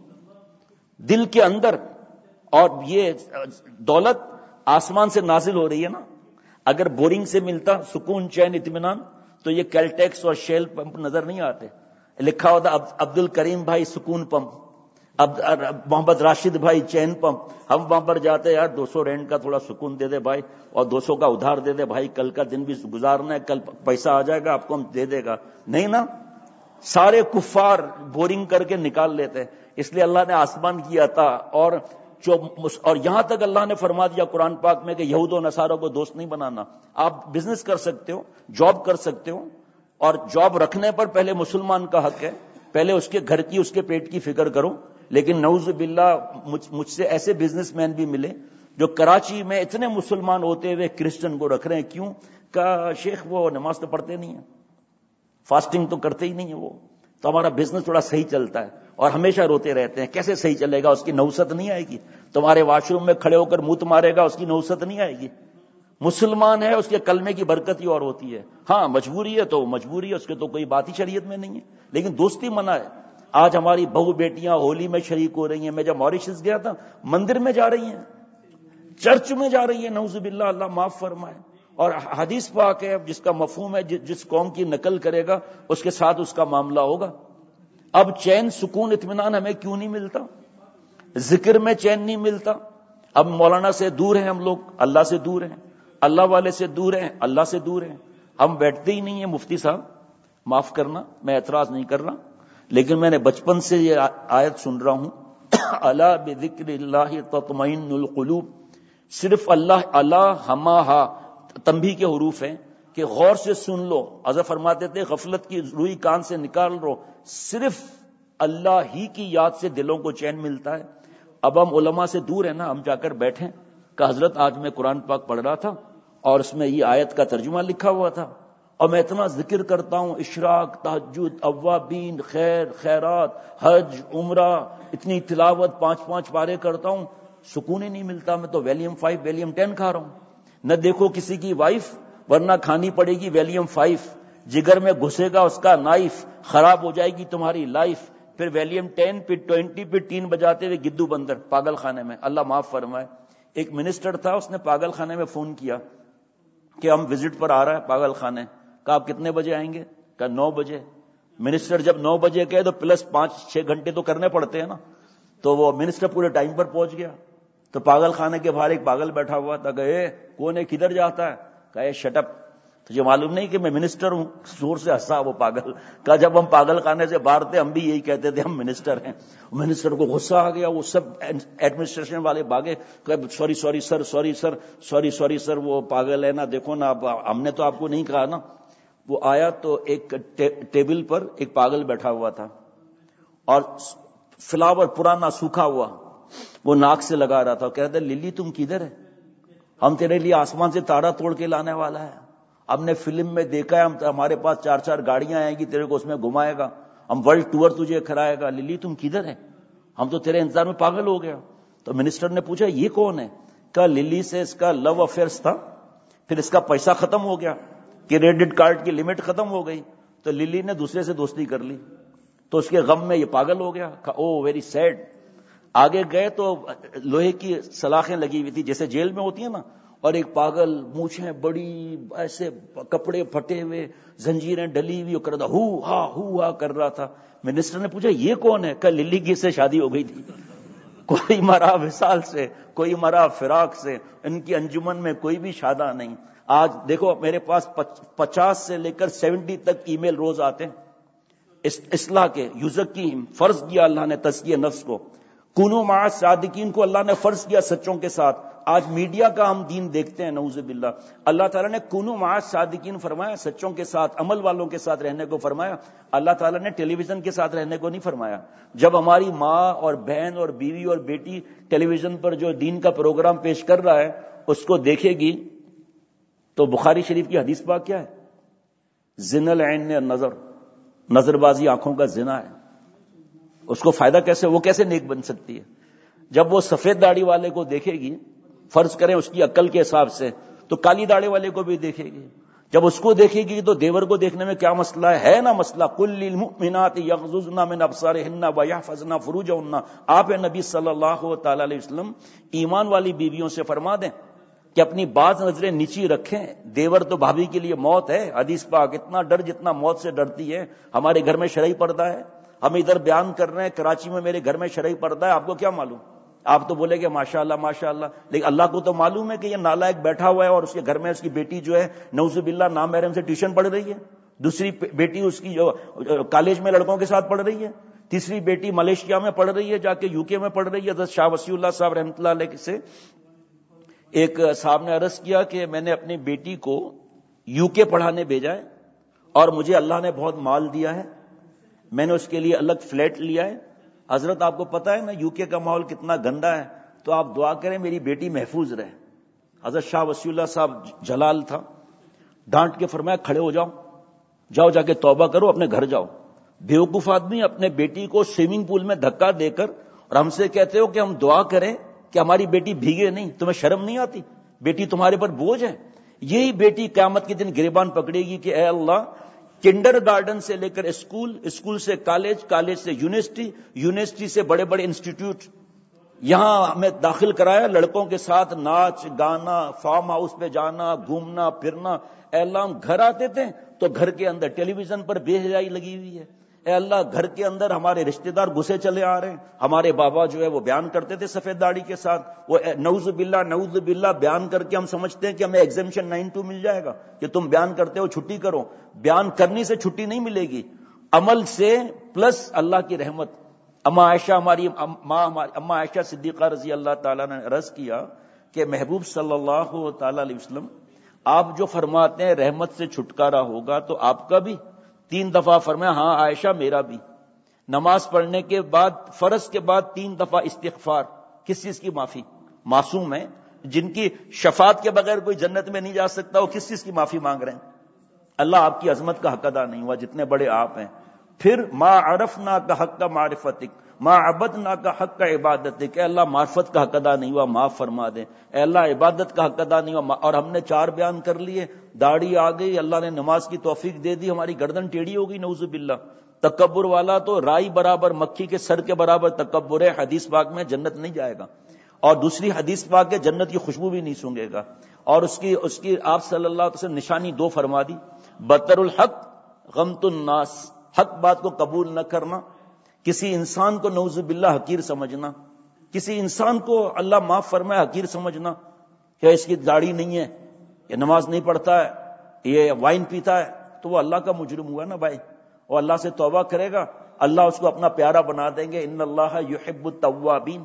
S2: دل کے اندر. اور یہ دولت آسمان سے نازل ہو رہی ہے نا. اگر بورنگ سے ملتا سکون چین اطمینان تو یہ کیلٹیکس اور شیل پمپ نظر نہیں آتے. لکھا ہوتا عبد الکریم بھائی سکون پمپ، اب محمد راشد بھائی چین پمپ. ہم وہاں پر جاتے یار دو سو رینٹ کا تھوڑا سکون دے دے بھائی، اور دو سو کا ادھار دے دے بھائی، کل کا دن بھی گزارنا ہے، کل پیسہ آ جائے گا آپ کو ہم دے دے گا. نہیں نا، سارے کفار بورنگ کر کے نکال لیتے. اس لیے اللہ نے آسمان کی عطا. اور جو اور یہاں تک اللہ نے فرما دیا قرآن پاک میں کہ یہود و نصارہ کو دوست نہیں بنانا. آپ بزنس کر سکتے ہو، جاب کر سکتے ہو، اور جاب رکھنے پر پہلے مسلمان کا حق ہے، پہلے اس کے گھر کی اس کے پیٹ کی فکر کرو. لیکن نعوذ باللہ مجھ, مجھ سے ایسے بزنس مین بھی ملے جو کراچی میں اتنے مسلمان ہوتے ہوئے کرسچن کو رکھ رہے ہیں. کیوں؟ کہ شیخ وہ نماز تو پڑھتے نہیں ہیں، فاسٹنگ تو کرتے ہی نہیں ہیں وہ، تو ہمارا بزنس تھوڑا صحیح چلتا ہے. اور ہمیشہ روتے رہتے ہیں. کیسے صحیح چلے گا؟ اس کی نوست نہیں آئے گی. تمہارے واش روم میں کھڑے ہو کر منہ مارے گا، اس کی نوست نہیں آئے گی. مسلمان ہے، اس کے کلمے کی برکت ہی اور ہوتی ہے. ہاں مجبوری ہے تو مجبوری ہے، اس کے تو کوئی بات ہی شریعت میں نہیں ہے، لیکن دوستی منع ہے. آج ہماری بہو بیٹیاں ہولی میں شریک ہو رہی ہیں. میں جب ماریشس گیا تھا مندر میں جا رہی ہیں، چرچ میں جا رہی ہیں. نعوذ باللہ، اللہ معاف فرمائے. اور حدیث پاک ہے جس کا مفہوم ہے جس قوم کی نقل کرے گا اس کے ساتھ اس کا معاملہ ہوگا. اب چین سکون اطمینان ہمیں کیوں نہیں ملتا؟ ذکر میں چین نہیں ملتا. اب مولانا سے دور ہیں ہم لوگ، اللہ سے دور ہیں، اللہ والے سے دور ہیں، اللہ سے دور ہیں. ہم بیٹھتے ہی نہیں ہیں. مفتی صاحب معاف کرنا، میں اعتراض نہیں کر رہا، لیکن میں نے بچپن سے یہ آیت سن رہا ہوں، الا بذکر اللہ تطمئن القلوب. صرف اللہ، اللہ ہما ہا تنبیہ کے حروف ہیں کہ غور سے سن لو. حضرت فرماتے تھے غفلت کی روئی کان سے نکال لو. صرف اللہ ہی کی یاد سے دلوں کو چین ملتا ہے. اب ہم علماء سے دور ہیں نا، ہم جا کر بیٹھیں کہ حضرت آج میں قرآن پاک پڑھ رہا تھا اور اس میں یہ آیت کا ترجمہ لکھا ہوا تھا، اور میں اتنا ذکر کرتا ہوں، اشراق، تہجد، اوابین، خیر، خیرات، حج، عمرہ، اتنی تلاوت، پانچ پانچ پارے کرتا ہوں، سکون ہی نہیں ملتا. میں تو ویلیم فائیو ویلیم ٹین کھا رہا ہوں. نہ دیکھو کسی کی وائف، ورنہ کھانی پڑے گی ویلیم فائیو. جگر میں گھسے گا اس کا نائف، خراب ہو جائے گی تمہاری لائف. پھر ویلیم ٹین، پھر ٹوینٹی، پھر تین بجاتے ہوئے گدو بندر پاگل خانے میں. اللہ معاف فرمائے. ایک منسٹر تھا، اس نے پاگل خانے میں فون کیا کہ ہم وزٹ پر آ رہا ہے پاگل خانے. کہا آپ کتنے بجے آئیں گے؟ کہا نو بجے. منسٹر جب نو بجے کہے تو پلس پانچ چھ گھنٹے تو کرنے پڑتے ہیں نا. تو وہ منسٹر پورے ٹائم پر پہنچ گیا. تو پاگل خانے کے باہر ایک پاگل بیٹھا ہوا تھا. کہے کون ہے، کدھر جاتا ہے؟ کہے شٹ اپ، تجھے معلوم نہیں کہ میں منسٹر ہوں؟ زور سے ہنسا وہ پاگل. کہا جب ہم پاگل خانے سے باہر تھے ہم بھی یہی کہتے تھے ہم منسٹر ہیں. منسٹر کو غصہ آ گیا. وہ سب ایڈمنسٹریشن والے بھاگے، کہ sorry sorry sir sorry sir sorry sorry sir وہ پاگل ہے نا، دیکھو نا ہم نے تو آپ کو نہیں کہا نا. وہ آیا تو ایک ٹیبل پر ایک پاگل بیٹھا ہوا تھا اور فلاور پرانا سوکھا ہوا وہ ناک سے لگا رہا تھا. کہہ رہا تھا للی تم کدھر ہے؟ ہم تیرے لیے آسمان سے تارا توڑ کے لانے والا ہے. ہم نے فلم میں دیکھا ہے، ہم ہمارے پاس چار چار گاڑیاں آئیں گی تیرے کو اس میں گھمائے گا، ہم ورلڈ ٹور تجھے کرائے گا. للی تم کدھر ہے؟ ہم تو تیرے انتظار میں پاگل ہو گیا. تو منسٹر نے پوچھا یہ کون ہے؟ کہا للی سے اس کا لو افیئرس تھا، پھر اس کا پیسہ ختم ہو گیا، کریڈٹ کارڈ کی لمٹ ختم ہو گئی، تو للی نے دوسرے سے دوستی کر لی، تو اس کے غم میں یہ پاگل ہو گیا. کہا او ویری سیڈ. آگے گئے تو لوہے کی سلاخیں لگی ہوئی تھی جیسے جیل میں ہوتی ہیں نا، اور ایک پاگل مونچھیں بڑی، ایسے کپڑے پھٹے ہوئے، زنجیریں ڈلی ہوئی کر رہا تھا، ہو ہا ہو ہا کر رہا تھا. منسٹر نے پوچھا یہ کون ہے؟ کہ للی کی سے شادی ہو گئی تھی. کوئی مرا وصال سے، کوئی مرا فراق سے، ان کی انجمن میں کوئی بھی شادہ نہیں۔ آج دیکھو میرے پاس پچاس سے لے کر سیونٹی تک ای میل روز آتے ہیں اصلاح کے، یزکیہم، فرض کیا اللہ نے تزکیہ نفس کو، کونوا مع الصادقین کو اللہ نے فرض کیا سچوں کے ساتھ۔ آج میڈیا کا ہم دین دیکھتے ہیں، نعوذ باللہ۔ اللہ تعالیٰ نے کونوا مع الصادقین فرمایا، سچوں کے ساتھ، عمل والوں کے ساتھ رہنے کو فرمایا۔ اللہ تعالیٰ نے ٹیلی ویژن کے ساتھ رہنے کو نہیں فرمایا۔ جب ہماری ماں اور بہن اور بیوی اور بیٹی ٹیلی ویژن پر جو دین کا پروگرام پیش کر رہا ہے اس کو دیکھے گی تو بخاری شریف کی حدیث پاک کیا ہے؟ زنا العین نظر، نظر بازی آنکھوں کا زنا ہے۔ اس کو فائدہ کیسے، وہ کیسے نیک بن سکتی ہے؟ جب وہ سفید داڑھی والے کو دیکھے گی، فرض کریں اس کی عقل کے حساب سے، تو کالی داڑھی والے کو بھی دیکھے گی۔ جب اس کو دیکھے گی تو دیور کو دیکھنے میں کیا مسئلہ ہے؟ ہے نا مسئلہ، قل للمؤمنات یغضضن من ابصارهن ویحفظن فروجهن۔ آپ نبی صلی اللہ تعالی علیہ وسلم ایمان والی بیویوں سے فرما دیں کہ اپنی بعض نظریں نیچی رکھیں۔ دیور تو بھابھی کے لیے موت ہے، حدیث پاک، اتنا ڈر جتنا موت سے ڈرتی ہے۔ ہمارے گھر میں شرعی پردہ ہے، ہم ادھر بیان کر رہے ہیں کراچی میں میرے گھر میں شرعی پردہ ہے، آپ کو کیا معلوم؟ آپ تو بولے کہ ماشاء اللہ ماشاء اللہ، لیکن اللہ کو تو معلوم ہے کہ یہ نالائق بیٹھا ہوا ہے اور اس کے گھر میں اس کی بیٹی جو ہے نعوذ باللہ نامحرم سے ٹیوشن پڑھ رہی ہے، دوسری بیٹی اس کی جو کالج میں لڑکوں کے ساتھ پڑھ رہی ہے، تیسری بیٹی ملیشیا میں پڑھ رہی ہے، جا کے یو کے میں پڑھ رہی ہے۔ حضرت شاہ وصی اللہ صاحب رحمۃ اللہ علیہ سے ایک صاحب نے عرض کیا کہ میں نے اپنی بیٹی کو یو کے پڑھانے بھیجا ہے اور مجھے اللہ نے بہت مال دیا ہے، میں نے اس کے لیے الگ فلیٹ لیا ہے۔ حضرت آپ کو پتا ہے نا یو کے کا ماحول کتنا گندا ہے، تو آپ دعا کریں میری بیٹی محفوظ رہے۔ حضرت شاہ وصی اللہ صاحب جلال تھا، ڈانٹ کے فرمایا کھڑے ہو جاؤ، جاؤ جا کے توبہ کرو، اپنے گھر جاؤ۔ بیوقوف آدمی اپنے بیٹی کو سوئمنگ پول میں دھکا دے کر اور ہم سے کہتے ہو کہ ہم دعا کریں کہ ہماری بیٹی بھیگے نہیں، تمہیں شرم نہیں آتی؟ بیٹی تمہارے پر بوجھ ہے۔ یہی بیٹی قیامت کے دن گریبان پکڑے گی کہ اے اللہ، کنڈر گارڈن سے لے کر اسکول، اسکول سے کالج، کالج سے یونیورسٹی، یونیورسٹی سے بڑے بڑے انسٹیٹیوٹ، یہاں ہمیں داخل کرایا، لڑکوں کے ساتھ ناچ گانا، فارم ہاؤس پہ جانا، گھومنا پھرنا۔ اے اللہ، ہم گھر آتے تھے تو گھر کے اندر ٹیلی ویژن پر بے حیائی لگی ہوئی ہے۔ اے اللہ، گھر کے اندر ہمارے رشتہ دار گھسے چلے آ رہے ہیں۔ ہمارے بابا جو ہے وہ بیان کرتے تھے سفید داڑھی کے ساتھ، وہ نعوذ باللہ نعوذ باللہ بیان کر کے ہم سمجھتے ہیں کہ ہمیں ایگزیمشن نائن ٹو مل جائے گا کہ تم بیان کرتے ہو چھٹی کرو۔ بیان کرنے سے چھٹی نہیں ملے گی، عمل سے پلس اللہ کی رحمت۔ اما عائشہ ہماری ماں، اما عائشہ صدیقہ رضی اللہ تعالیٰ نے عرض کیا کہ محبوب صلی اللہ تعالی علیہ وسلم آپ جو فرماتے ہیں رحمت سے چھٹکارا ہوگا، تو آپ کا بھی؟ تین دفعہ فرمایا ہاں عائشہ میرا بھی۔ نماز پڑھنے کے بعد، فرض کے بعد تین دفعہ استغفار، کس چیز کی معافی؟ معصوم ہے جن کی شفاعت کے بغیر کوئی جنت میں نہیں جا سکتا، وہ کس چیز کی معافی مانگ رہے ہیں؟ اللہ آپ کی عظمت کا حق ادا نہیں ہوا، جتنے بڑے آپ ہیں۔ پھر ما عرفنا کا حق کا معرفتک، ما عبدنا کا حق کا عبادتک، اے اللہ معرفت کا حق ادا نہیں ہوا، معاف فرما دے۔ اے اللہ عبادت کا حق ادا نہیں ہوا، اور ہم نے چار بیان کر لیے، داڑھی آ گئی، اللہ نے نماز کی توفیق دے دی، ہماری گردن ٹیڑھی ہو گئی، نعوذ باللہ۔ تکبر والا تو رائی برابر، مکھی کے سر کے برابر تکبر ہے، حدیث پاک میں جنت نہیں جائے گا، اور دوسری حدیث پاک ہے جنت کی خوشبو بھی نہیں سونگے گا۔ اور اس کی اس کی آپ صلی اللہ علیہ وسلم نشانی دو فرما دی، بطر الحق غمت الناس، حق بات کو قبول نہ کرنا، کسی انسان کو نعوذ باللہ حقیر سمجھنا، کسی انسان کو اللہ معاف فرمائے حقیر سمجھنا کہ اس کی داڑھی نہیں ہے، یہ نماز نہیں پڑھتا ہے، یہ وائن پیتا ہے، تو وہ اللہ کا مجرم ہوا نا بھائی۔ اور اللہ سے توبہ کرے گا، اللہ اس کو اپنا پیارا بنا دیں گے۔ ان اللہ یحب التوابین۔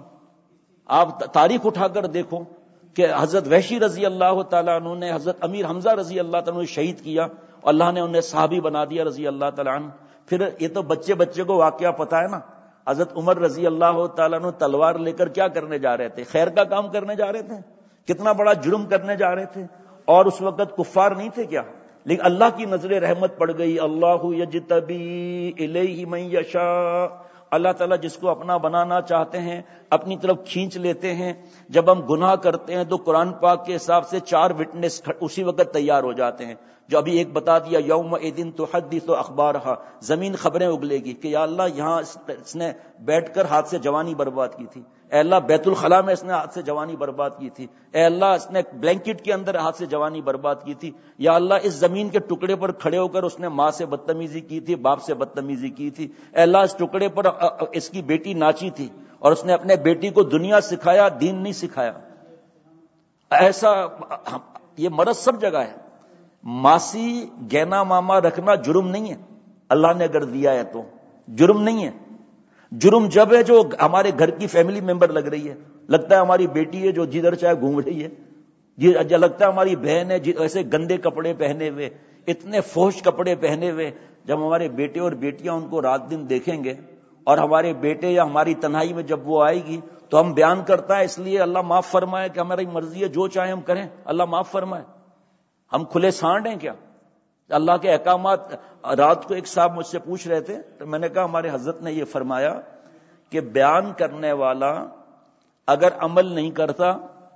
S2: آپ تاریخ اٹھا کر دیکھو کہ حضرت وحشی رضی اللہ تعالیٰ عنہ نے حضرت امیر حمزہ رضی اللہ تعالیٰ عنہ شہید کیا، اللہ نے انہیں صحابی بنا دیا رضی اللہ تعالیٰ عنہ۔ پھر یہ تو بچے بچے کو واقعہ پتا ہے نا، حضرت عمر رضی اللہ تعالیٰ عنہ تلوار لے کر کیا کرنے جا رہے تھے؟ خیر کا کام کرنے جا رہے تھے، کتنا بڑا جرم کرنے جا رہے تھے، اور اس وقت کفار نہیں تھے کیا؟ لیکن اللہ کی نظر رحمت پڑ گئی، اللہ یجتبی الیہ من یشاء، اللہ تعالیٰ جس کو اپنا بنانا چاہتے ہیں اپنی طرف کھینچ لیتے ہیں۔ جب ہم گناہ کرتے ہیں تو قرآن پاک کے حساب سے چار وٹنس اسی وقت تیار ہو جاتے ہیں، جو ابھی ایک بتا دیا، یومئذ تحدث اخبارہا، زمین خبریں اگلے گی کہ یا اللہ یہاں اس نے بیٹھ کر ہاتھ سے جوانی برباد کی تھی، اے اللہ بیت الخلاء میں اس نے ہاتھ سے جوانی برباد کی تھی، اے اللہ اس نے بلینکٹ کے اندر ہاتھ سے جوانی برباد کی تھی، یا اللہ اس زمین کے ٹکڑے پر کھڑے ہو کر اس نے ماں سے بدتمیزی کی تھی، باپ سے بدتمیزی کی تھی، اے اللہ اس ٹکڑے پر اس کی بیٹی ناچی تھی اور اس نے اپنے بیٹی کو دنیا سکھایا، دین نہیں سکھایا. ایسا یہ مرض سب جگہ ہے. ماسی گینا ماما رکھنا جرم نہیں ہے، اللہ نے اگر دیا ہے تو جرم نہیں ہے. جرم جب ہے جو ہمارے گھر کی فیملی ممبر لگ رہی ہے، لگتا ہے ہماری بیٹی ہے جو جدھر چاہے گھوم رہی ہے، یہ لگتا ہے ہماری بہن ہے ایسے گندے کپڑے پہنے ہوئے، اتنے فوش کپڑے پہنے ہوئے. جب ہمارے بیٹے اور بیٹیاں ان کو رات دن دیکھیں گے اور ہمارے بیٹے یا ہماری تنہائی میں جب وہ آئے گی تو ہم بیان کرتا ہے اس لیے اللہ معاف فرمائے کہ ہماری مرضی ہے جو چاہے ہم کریں، اللہ معاف فرمائے. ہم کھلے سانڈ ہیں کیا؟ اللہ کے احکامات. رات کو ایک صاحب مجھ سے پوچھ رہے تھے تو میں نے کہا ہمارے حضرت نے یہ فرمایا کہ بیان کرنے والا اگر عمل نہیں کرتا،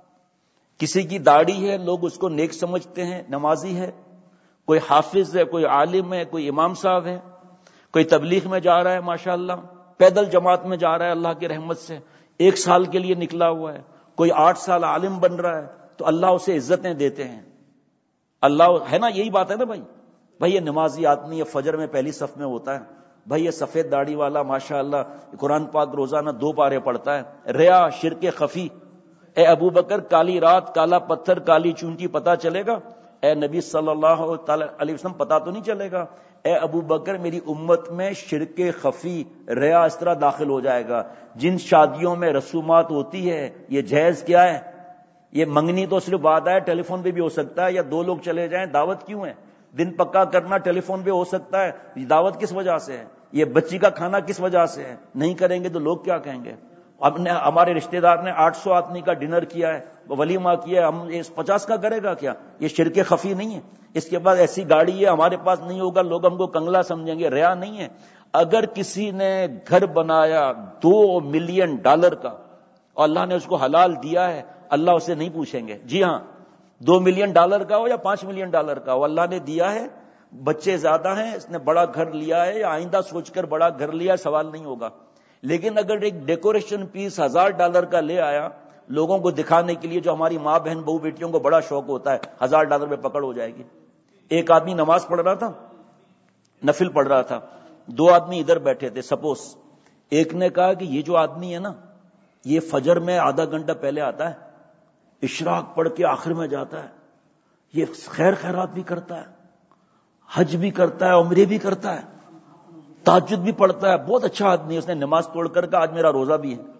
S2: کسی کی داڑھی ہے لوگ اس کو نیک سمجھتے ہیں، نمازی ہے، کوئی حافظ ہے، کوئی عالم ہے، کوئی امام صاحب ہے، کوئی تبلیغ میں جا رہا ہے ماشاءاللہ، پیدل جماعت میں جا رہا ہے اللہ کی رحمت سے، ایک سال کے لیے نکلا ہوا ہے، کوئی آٹھ سال عالم بن رہا ہے، تو اللہ اسے عزتیں دیتے ہیں. اللہ ہے نا، یہی بات ہے نا بھائی. بھائی یہ نمازی آدمی ہے، فجر میں پہلی صف میں ہوتا ہے، بھائی یہ سفید داڑھی والا ماشاءاللہ قرآن پاک روزانہ دو پارے پڑھتا ہے. ریا، شرک خفی. اے ابو بکر کالی رات، کالا پتھر، کالی چونٹی پتہ چلے گا؟ اے نبی صلی اللہ علیہ وسلم پتہ تو نہیں چلے گا. اے ابو بکر میری امت میں شرک خفی، ریا اس طرح داخل ہو جائے گا. جن شادیوں میں رسومات ہوتی ہے یہ جہیز کیا ہے؟ یہ منگنی تو صرف وعدہ ہے، ٹیلی فون پہ بھی ہو سکتا ہے، یا دو لوگ چلے جائیں. دعوت کیوں ہے؟ دن پکا کرنا ٹیلی فون پہ ہو سکتا ہے، دعوت کس وجہ سے ہے؟ یہ بچی کا کھانا کس وجہ سے ہے؟ نہیں کریں گے تو لوگ کیا کہیں گے؟ اب نے ہمارے رشتہ دار نے آٹھ سو آدمی کا ڈنر کیا ہے، ولیمہ کیا ہے، ہم پچاس کا کرے گا کیا؟ یہ شرک خفی نہیں ہے؟ اس کے بعد ایسی گاڑی ہے ہمارے پاس نہیں ہوگا، لوگ ہم کو کنگلا سمجھیں گے. ریا نہیں ہے. اگر کسی نے گھر بنایا دو ملین ڈالر کا اور اللہ نے اس کو حلال دیا ہے، اللہ اسے نہیں پوچھیں گے. جی ہاں، دو ملین ڈالر کا ہو یا پانچ ملین ڈالر کا ہو، اللہ نے دیا ہے، بچے زیادہ ہیں، اس نے بڑا گھر لیا ہے یا آئندہ سوچ کر بڑا گھر لیا ہے، سوال نہیں ہوگا. لیکن اگر ایک ڈیکوریشن پیس ہزار ڈالر کا لے آیا لوگوں کو دکھانے کے لیے، جو ہماری ماں بہن بہو بیٹیوں کو بڑا شوق ہوتا ہے، ہزار ڈالر میں پکڑ ہو جائے گی. ایک آدمی نماز پڑھ رہا تھا، نفل پڑھ رہا تھا، دو آدمی ادھر بیٹھے تھے. سپوز ایک نے کہا کہ یہ جو آدمی ہے نا، یہ فجر میں آدھا گھنٹہ پہلے آتا ہے، اشراق پڑھ کے آخر میں جاتا ہے، یہ خیر خیرات بھی کرتا ہے، حج بھی کرتا ہے، عمرے بھی کرتا ہے، تہجد بھی پڑھتا ہے، بہت اچھا آدمی ہے. اس نے نماز توڑ کر کہا آج میرا روزہ بھی ہے.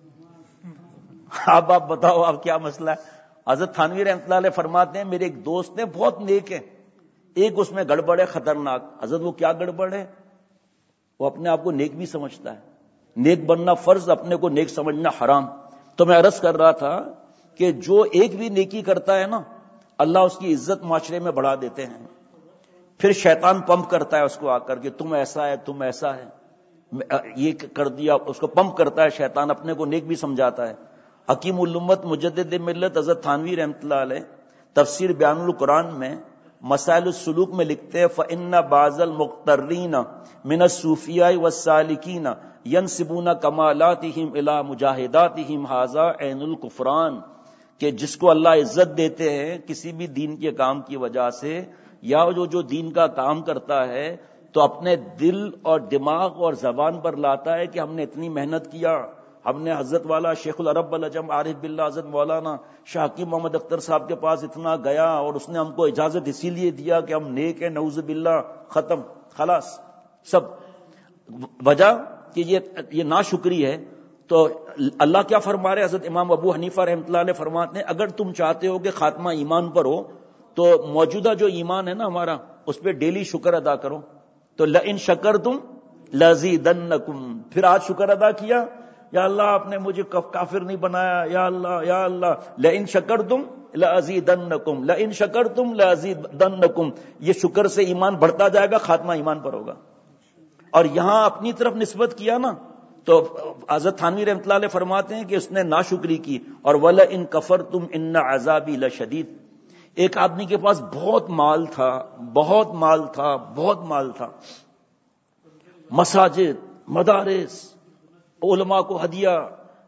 S2: اب آپ بتاؤ اب کیا مسئلہ ہے؟ حضرت تھانوی رحمۃ اللہ علیہ فرماتے ہیں میرے ایک دوست نے بہت نیک ہے، ایک اس میں گڑبڑ ہے خطرناک. حضرت وہ کیا گڑبڑ ہے؟ وہ اپنے آپ کو نیک بھی سمجھتا ہے. نیک بننا فرض، اپنے کو نیک سمجھنا حرام. تو میں عرض کر رہا تھا کہ جو ایک بھی نیکی کرتا ہے نا، اللہ اس کی عزت معاشرے میں بڑھا دیتے ہیں. پھر شیطان پمپ کرتا ہے اس کو آ کر کہ تم ایسا ہے، تم ایسا ہے، یہ کر دیا، اس کو پمپ کرتا ہے شیطان، اپنے کو نیک بھی سمجھاتا ہے. حکیم الامت مجدد ملت حضرت تھانوی رحمۃ اللہ علیہ تفسیر بیان القرآن میں مسائل السلوک میں لکھتے ہیں فَإِنَّ بَعْضَ الْمُقْتَرِّينَ مِنَ الصُّوفِيَاءِ وَالسَّالِكِينَ يَنْسِبُونَ كَمَالَاتِهِمْ إِلَى مُجَاهِدَاتِهِمْ هَذَا عَيْنُ الْكُفْرَانِ، کہ جس کو اللہ عزت دیتے ہیں کسی بھی دین کے کام کی وجہ سے، یا جو جو دین کا کام کرتا ہے تو اپنے دل اور دماغ اور زبان پر لاتا ہے کہ ہم نے اتنی محنت کیا، ہم نے حضرت والا شیخ العرب والعجم عارف باللہ حضرت مولانا شاہ حکیم محمد اختر صاحب کے پاس اتنا گیا اور اس نے ہم کو اجازت اسی لیے دیا کہ ہم نیک ہیں، نعوذ باللہ، ختم، خلاص سب. وجہ کہ یہ یہ ناشکری ہے. تو اللہ کیا فرما رہے؟ حضرت امام ابو حنیفہ رحمۃ اللہ علیہ فرماتے ہیں اگر تم چاہتے ہو کہ خاتمہ ایمان پر ہو تو موجودہ جو ایمان ہے نا ہمارا، اس پہ ڈیلی شکر ادا کرو. تو لئن شکرتم لازیدنکم، پھر آج شکر ادا کیا، یا اللہ آپ نے مجھے کافر نہیں بنایا، یا اللہ یا اللہ، لئن شکرتم لازیدنکم، لئن شکرتم لازیدنکم، یہ شکر سے ایمان بڑھتا جائے گا، خاتمہ ایمان پر ہوگا. اور یہاں اپنی طرف نسبت کیا نا تو حضرت تھانوی رحمۃ اللہ علیہ فرماتے ہیں کہ اس نے ناشکری کی. اور وَلَئِن كَفَرْتُمْ إِنَّ عَذَابِي لَشَدِيدٌ، ایک آدمی کے پاس بہت مال تھا، بہت مال تھا، بہت مال تھا، مساجد، مدارس، علماء کو ہدیہ،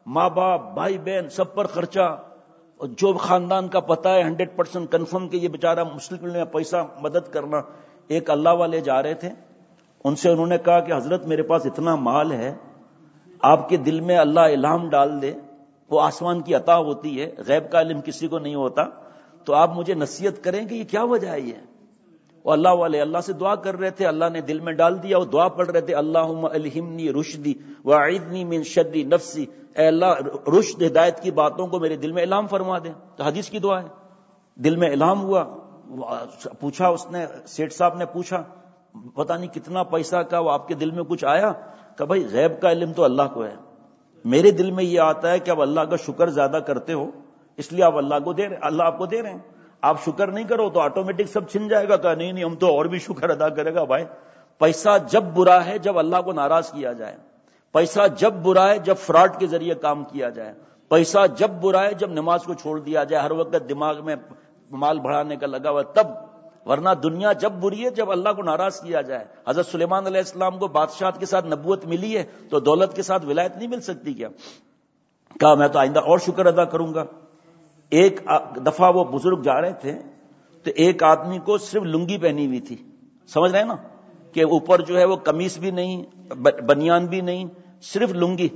S2: ماں باپ بھائی بہن سب پر خرچہ، جو خاندان کا پتہ ہے ہنڈریڈ پرسینٹ کنفرم کہ یہ بیچارہ مشکل میں پیسہ مدد کرنا. ایک اللہ والے جا رہے تھے، ان سے انہوں نے کہا کہ حضرت میرے پاس اتنا مال ہے، آپ کے دل میں اللہ الہام ڈال دے، وہ آسمان کی عطا ہوتی ہے، غیب کا علم کسی کو نہیں ہوتا، تو آپ مجھے نصیحت کریں کہ یہ کیا وجہ ہے. یہ وہ اللہ والے اللہ سے دعا کر رہے تھے، اللہ نے دل میں ڈال دیا، وہ دعا پڑھ رہے تھے اللہم الہمنی رشدی واعذنی من شر نفسی، اے اللہ رشد ہدایت کی باتوں کو میرے دل میں الہام فرما دے. تو حدیث کی دعا ہے. دل میں الہام ہوا، پوچھا اس نے، سیٹھ صاحب نے پوچھا پتہ نہیں کتنا پیسہ کا، وہ آپ کے دل میں کچھ آیا؟ کہ بھائی غیب کا علم تو اللہ کو ہے، میرے دل میں یہ آتا ہے کہ اب اللہ کا شکر زیادہ کرتے ہو اس لیے آپ اللہ کو دے رہے، اللہ آپ کو دے رہے ہیں، آپ شکر نہیں کرو تو آٹومیٹک سب چھن جائے گا. کہ نہیں نہیں ہم تو اور بھی شکر ادا کرے گا. بھائی پیسہ جب برا ہے جب اللہ کو ناراض کیا جائے، پیسہ جب برا ہے جب فراڈ کے ذریعے کام کیا جائے، پیسہ جب برا ہے جب نماز کو چھوڑ دیا جائے، ہر وقت دماغ میں مال بڑھانے کا لگا ہوا تب، ورنہ دنیا جب بری ہے جب اللہ کو ناراض کیا جائے. حضرت سلیمان علیہ السلام کو بادشاہت کے ساتھ نبوت ملی ہے تو دولت کے ساتھ ولایت نہیں مل سکتی کیا؟ کہا میں تو آئندہ اور شکر ادا کروں گا. ایک دفعہ وہ بزرگ جا رہے تھے تو ایک آدمی کو صرف لنگی پہنی ہوئی تھی، سمجھ رہے ہیں نا، کہ اوپر جو ہے وہ قمیص بھی نہیں، بنیان بھی نہیں، صرف لنگی.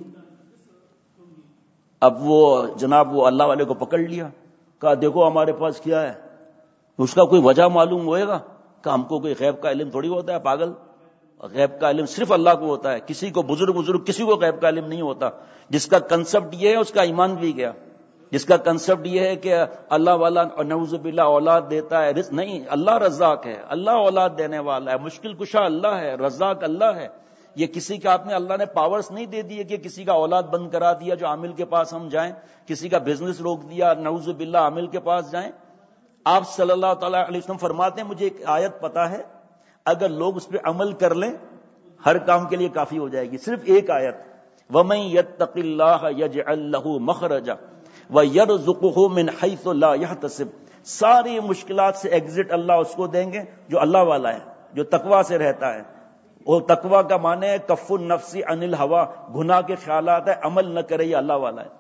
S2: اب وہ جناب وہ اللہ والے کو پکڑ لیا، کہا دیکھو ہمارے پاس کیا ہے. اس کا کوئی وجہ معلوم ہوئے گا کہ ہم کو کوئی غیب کا علم تھوڑی ہوتا ہے، پاگل. غیب کا علم صرف اللہ کو ہوتا ہے، کسی کو بزرگ بزرگ کسی کو غیب کا علم نہیں ہوتا. جس کا کنسپٹ یہ ہے اس کا ایمان بھی گیا. جس کا کنسپٹ یہ ہے کہ اللہ والا نعوذ باللہ اولاد دیتا ہے، رزق نہیں، اللہ رزاق ہے، اللہ اولاد دینے والا ہے، مشکل کشا اللہ ہے، رزاق اللہ ہے. یہ کسی کا آپ نے اللہ نے پاورز نہیں دے دیے کہ کسی کا اولاد بند کرا دیا جو عامل کے پاس ہم جائیں، کسی کا بزنس روک دیا نعوذ باللہ عامل کے پاس جائیں. آپ صلی اللہ تعالیٰ علیہ وسلم فرماتے ہیں مجھے ایک آیت پتا ہے، اگر لوگ اس پہ عمل کر لیں ہر کام کے لیے کافی ہو جائے گی. صرف ایک آیت، وَمَن يَتَّقِ اللَّهَ يَجْعَل لَّهُ مَخْرَجًا وَيَرْزُقْهُ مِنْ حَيْثُ لَا يَحْتَسِبُ. ساری مشکلات سے ایگزٹ اللہ اس کو دیں گے جو اللہ والا ہے، جو تقوی سے رہتا ہے. وہ تقوی کا معنی ہے کف النفس عن الہوا، گناہ کے خیالات ہے، عمل نہ کرے، یہ اللہ والا ہے.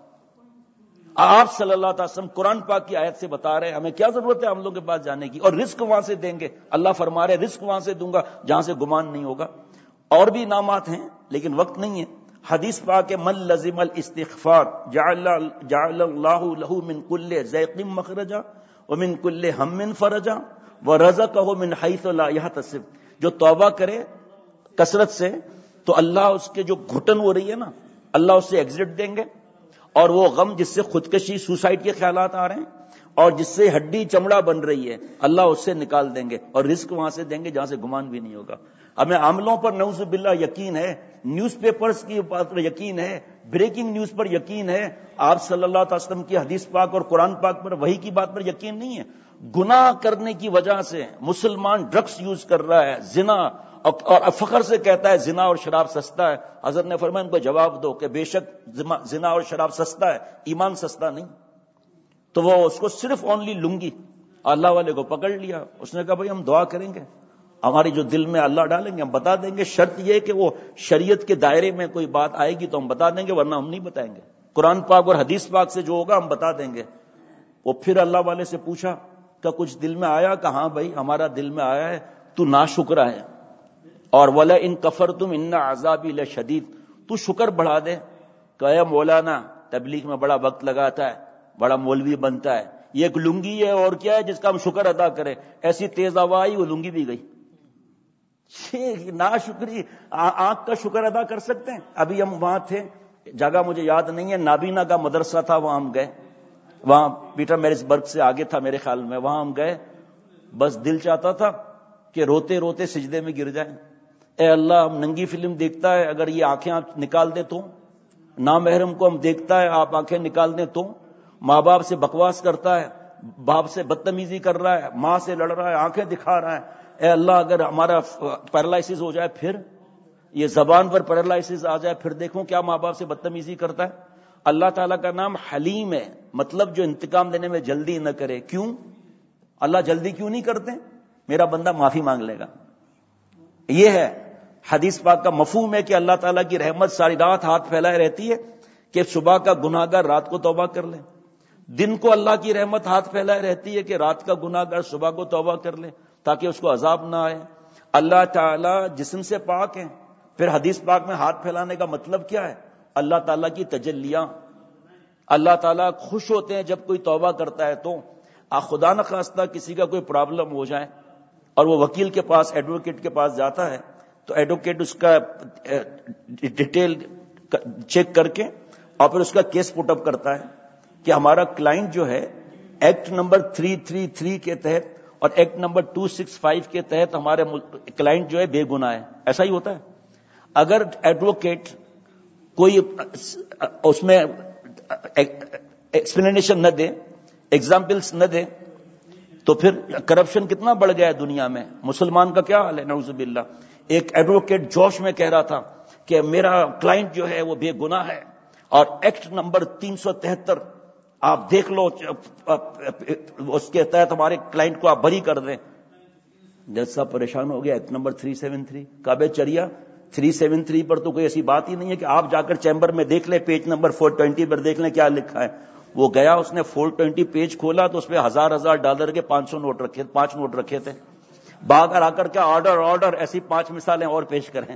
S2: آپ صلی اللہ علیہ وسلم قرآن پاک کی آیت سے بتا رہے ہیں، ہمیں کیا ضرورت ہے ہم لوگوں کے پاس جانے کی. اور رزق وہاں سے دیں گے، اللہ فرما رہے رزق وہاں سے دوں گا جہاں سے گمان نہیں ہوگا. اور بھی انعامات ہیں لیکن وقت نہیں ہے. حدیث پاک من لزم الاستغفار جعل جعل اللہ له من كل ضيق مخرجا ومن كل هم فرجا ورزقه من حيث لا يحتسب. جو توبہ کرے کثرت سے تو اللہ اس کے جو گھٹن ہو رہی ہے نا، اللہ اس سے ایگزٹ دیں گے. اور وہ غم جس سے خودکشی سوسائڈ کے خیالات آ رہے ہیں اور جس سے ہڈی چمڑا بن رہی ہے، اللہ اس سے نکال دیں گے اور رزق وہاں سے دیں گے جہاں سے گمان بھی نہیں ہوگا. ہمیں عملوں پر نعوذ باللہ یقین ہے، نیوز پیپرز کی بات پر یقین ہے، بریکنگ نیوز پر یقین ہے، آپ صلی اللہ علیہ وسلم کی حدیث پاک اور قرآن پاک پر وحی کی بات پر یقین نہیں ہے. گناہ کرنے کی وجہ سے مسلمان ڈرگس یوز کر رہا ہے، زنا، اور فخر سے کہتا ہے زنا اور شراب سستا ہے. حضرت نے فرمایا ان کو جواب دو کہ بے شک زنا اور شراب سستا ہے، ایمان سستا نہیں. تو وہ اس کو صرف اونلی لنگی اللہ والے کو پکڑ لیا. اس نے کہا بھائی ہم دعا کریں گے، ہماری جو دل میں اللہ ڈالیں گے ہم بتا دیں گے، شرط یہ کہ وہ شریعت کے دائرے میں کوئی بات آئے گی تو ہم بتا دیں گے، ورنہ ہم نہیں بتائیں گے. قرآن پاک اور حدیث پاک سے جو ہوگا ہم بتا دیں گے. وہ پھر اللہ والے سے پوچھا کہ کچھ دل میں آیا؟ کہ ہاں بھائی ہمارا دل میں آیا ہے تو ناشکرا ہے، اور ولا ان کفرتم ان عذابی لشدید، تو شکر بڑھا دے. کہ مولانا تبلیغ میں بڑا وقت لگاتا ہے، بڑا مولوی بنتا ہے، یہ ایک لنگی ہے اور کیا ہے جس کا ہم شکر ادا کریں. ایسی تیز ہوا آئی وہ لنگی بھی گئی. نا شکری آنکھ کا شکر ادا کر سکتے ہیں. ابھی ہم وہاں تھے، جگہ مجھے یاد نہیں ہے، نابینا کا مدرسہ تھا، وہاں ہم گئے، وہاں پیٹر میرس برگ سے آگے تھا میرے خیال میں. وہاں ہم گئے، بس دل چاہتا تھا کہ روتے روتے سجدے میں گر جائیں. اے اللہ ہم ننگی فلم دیکھتا ہے، اگر یہ آنکھیں آپ نکال دے تو، نامحرم کو ہم دیکھتا ہے آپ آنکھیں نکال دیں تو، ماں باپ سے بکواس کرتا ہے، باپ سے بدتمیزی کر رہا ہے، ماں سے لڑ رہا ہے، آنکھیں دکھا رہا ہے. اے اللہ اگر ہمارا پیرالائسس ہو جائے، پھر یہ زبان پر پیرالائسس آ جائے، پھر دیکھوں کیا ماں باپ سے بدتمیزی کرتا ہے. اللہ تعالیٰ کا نام حلیم ہے، مطلب جو انتقام دینے میں جلدی نہ کرے. کیوں اللہ جلدی کیوں نہیں کرتے؟ میرا بندہ معافی مانگ لے گا. یہ ہے حدیث پاک کا مفہوم ہے کہ اللہ تعالیٰ کی رحمت ساری رات ہاتھ پھیلائے رہتی ہے کہ صبح کا گناہگار رات کو توبہ کر لے، دن کو اللہ کی رحمت ہاتھ پھیلائے رہتی ہے کہ رات کا گناہگار صبح کو توبہ کر لے تاکہ اس کو عذاب نہ آئے۔ اللہ تعالیٰ جسم سے پاک ہیں، پھر حدیث پاک میں ہاتھ پھیلانے کا مطلب کیا ہے؟ اللہ تعالیٰ کی تجلیاں، اللہ تعالیٰ خوش ہوتے ہیں جب کوئی توبہ کرتا ہے۔ تو خدا نہ خواستہ کسی کا کوئی پرابلم ہو جائے اور وہ وکیل کے پاس، ایڈوکیٹ کے پاس جاتا ہے تو ایڈوکیٹ اس کا ڈیٹیل چیک کر کے اور پھر اس کا کیس پٹ اپ کرتا ہے کہ ہمارا کلائنٹ جو ہے act number three three three کے تحت اور act number two six five کے تحت ہمارے کلائنٹ جو ہے بے گناہ ہے۔ ایسا ہی ہوتا ہے۔ اگر ایڈوکیٹ کوئی اس میں ایکسپلینیشن نہ دے، ایگزامپلس نہ دے، تو پھر کرپشن کتنا بڑھ گیا ہے دنیا میں۔ مسلمان کا کیا حال ہے نعوذ باللہ۔ ایک ایڈوکیٹ جوش میں کہہ رہا تھا کہ میرا کلائنٹ جو ہے وہ بے گناہ ہے اور ایکٹ نمبر تین سو تہتر آپ دیکھ لو، اس کے تحت ہمارے کلائنٹ کو آپ بری کر دیں۔ جج صاحب پریشان ہو گیا، act number three seven three کعبے چریا تھری سیون تھری پر تو کوئی ایسی بات ہی نہیں ہے کہ آپ جا کر چیمبر میں دیکھ لیں، پیج نمبر فور ٹوینٹی پر دیکھ لیں کیا لکھا ہے۔ وہ گیا، اس نے فور ٹوینٹی پیج کھولا تو اس پہ ہزار ہزار ڈالر کے پانچ سو نوٹ رکھے، پانچ نوٹ رکھے تھے۔ باہر آ کر کیا آرڈر آرڈر ایسی پانچ مثالیں اور پیش کریں۔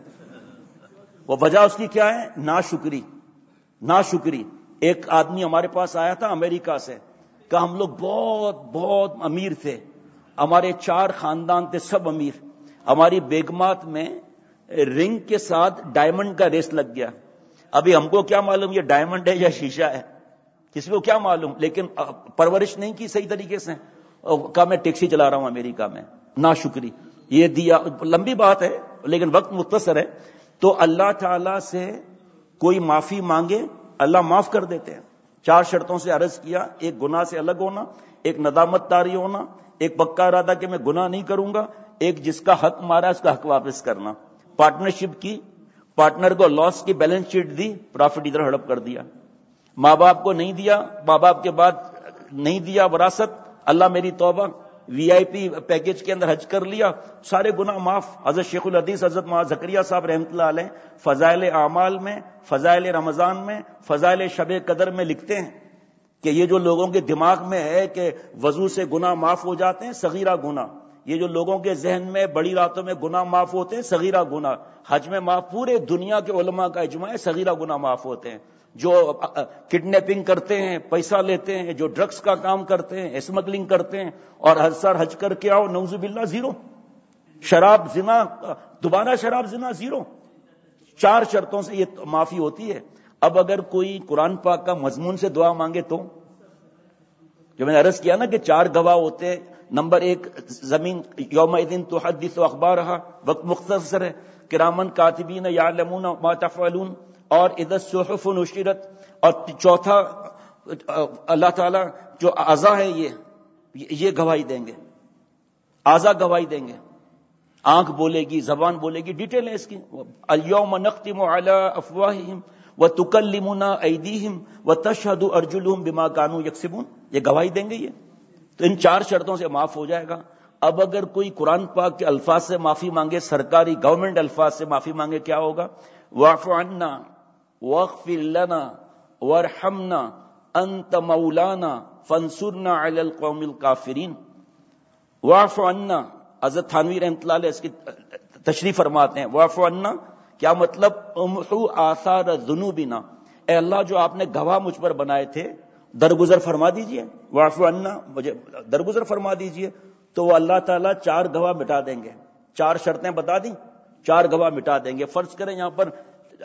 S2: وہ وجہ اس کی کیا ہے؟ ناشکری، ناشکری۔ ایک آدمی ہمارے پاس آیا تھا امریکہ سے، کہ ہم لوگ بہت بہت امیر تھے، ہمارے چار خاندان تھے، سب امیر۔ ہماری بیگمات میں رنگ کے ساتھ ڈائمنڈ کا ریس لگ گیا۔ ابھی ہم کو کیا معلوم یہ ڈائمنڈ ہے یا شیشہ ہے، کسی کو کیا معلوم، لیکن پرورش نہیں کی صحیح طریقے سے۔ کہا میں ٹیکسی چلا رہا ہوں امریکہ میں، ناشکری۔ یہ دیا، لمبی بات ہے لیکن وقت مختصر ہے۔ تو اللہ تعالی سے کوئی معافی مانگے، اللہ معاف کر دیتے ہیں۔ چار شرطوں سے عرض کیا، ایک گناہ سے الگ ہونا، ایک ندامت طاری ہونا، ایک پکا ارادہ کہ میں گناہ نہیں کروں گا، ایک جس کا حق مارا اس کا حق واپس کرنا۔ پارٹنرشپ کی، پارٹنر کو لاس کی بیلنس شیٹ دی، پرافٹ ادھر ہڑپ کر دیا۔ ماں باپ کو نہیں دیا، ماں باپ کے بعد نہیں دیا وراثت، اللہ میری توبہ، وی آئی پی پیکج کے اندر حج کر لیا، سارے گناہ معاف۔ حضرت شیخ الحدیث حضرت مولانا زکریا صاحب رحمۃ اللہ علیہ فضائل اعمال میں، فضائل رمضان میں، فضائل شب قدر میں لکھتے ہیں کہ یہ جو لوگوں کے دماغ میں ہے کہ وضو سے گناہ معاف ہو جاتے ہیں، صغیرہ گناہ، یہ جو لوگوں کے ذہن میں بڑی راتوں میں گناہ معاف ہوتے ہیں، صغیرہ گناہ، حج میں معاف، پورے دنیا کے علماء کا اجماع ہے صغیرہ گناہ معاف ہوتے ہیں۔ جو کڈنیپنگ کرتے ہیں، پیسہ لیتے ہیں، جو ڈرگس کا کام کرتے ہیں، اسمگلنگ کرتے ہیں اور ہر سال حج کر کے آؤ، نعوذ باللہ زیرو۔ شراب زنا، دوبارہ شراب زنا، زیرو۔ چار شرطوں سے یہ معافی ہوتی ہے۔ اب اگر کوئی قرآن پاک کا مضمون سے دعا مانگے تو، جو میں نے عرض کیا نا کہ چار گواہ ہوتے ہیں، نمبر ایک زمین یومئذ تحدث اخبارها، وقت مختصر ہے، کرامن کاتبین یعلمون ما تفعلون، اور اذا الصحف نشرت، اور چوتھا اللہ تعالیٰ جو اعضاء ہے یہ یہ گواہی دیں گے، اعضاء گواہی دیں گے، آنکھ بولے گی، زبان بولے گی، ڈیٹیل ہے اس کی۔ الیوم نختم علی افواہہم وتکلمنا ایدیہم وتشہد ارجلہم بما کانوا یکسبون، یہ گواہی دیں گے یہ۔ تو ان چار شرطوں سے معاف ہو جائے گا۔ اب اگر کوئی قرآن پاک کے الفاظ سے معافی مانگے، سرکاری گورنمنٹ الفاظ سے معافی مانگے، کیا ہوگا؟ واعف عنا واغفر لنا وارحمنا انت مولانا فانصرنا علی القوم الکافرین۔ واعف عنا، حضرت تھانوی رحمۃ اللہ علیہ اس کی تشریح فرماتے ہیں، واعف عنا کیا مطلب؟ امحو آثار ذنوبنا، اے اللہ جو آپ نے گواہ مجھ پر بنائے تھے درگزر فرما دیجئے، واعف عنا، مجھے درگزر فرما دیجئے۔ تو وہ اللہ تعالیٰ چار گواہ مٹا دیں گے، چار شرطیں بتا دیں، چار گواہ مٹا دیں گے۔ فرض کریں یہاں پر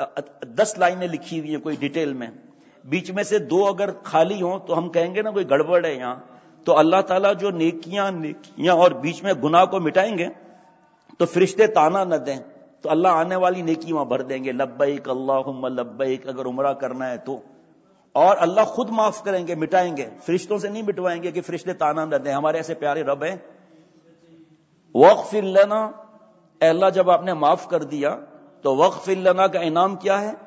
S2: دس لائنیں لکھی ہوئی ہیں کوئی ڈیٹیل میں، بیچ میں سے دو اگر خالی ہوں تو ہم کہیں گے نا کوئی گڑبڑ ہے یہاں۔ تو اللہ تعالیٰ جو نیکیاں نیکیاں اور بیچ میں گناہ کو مٹائیں گے تو فرشتے تانا نہ دیں، تو اللہ آنے والی نیکی وہاں بھر دیں گے، لبیک اللہم لبیک، اگر عمرہ کرنا ہے تو۔ اور اللہ خود معاف کریں گے، مٹائیں گے، فرشتوں سے نہیں مٹوائیں گے کہ فرشتے تانا نہ دیں، ہمارے ایسے پیارے رب ہیں۔ واغفر لنا، اے اللہ جب آپ نے معاف کر دیا تو واغفر لنا کا انعام کیا ہے؟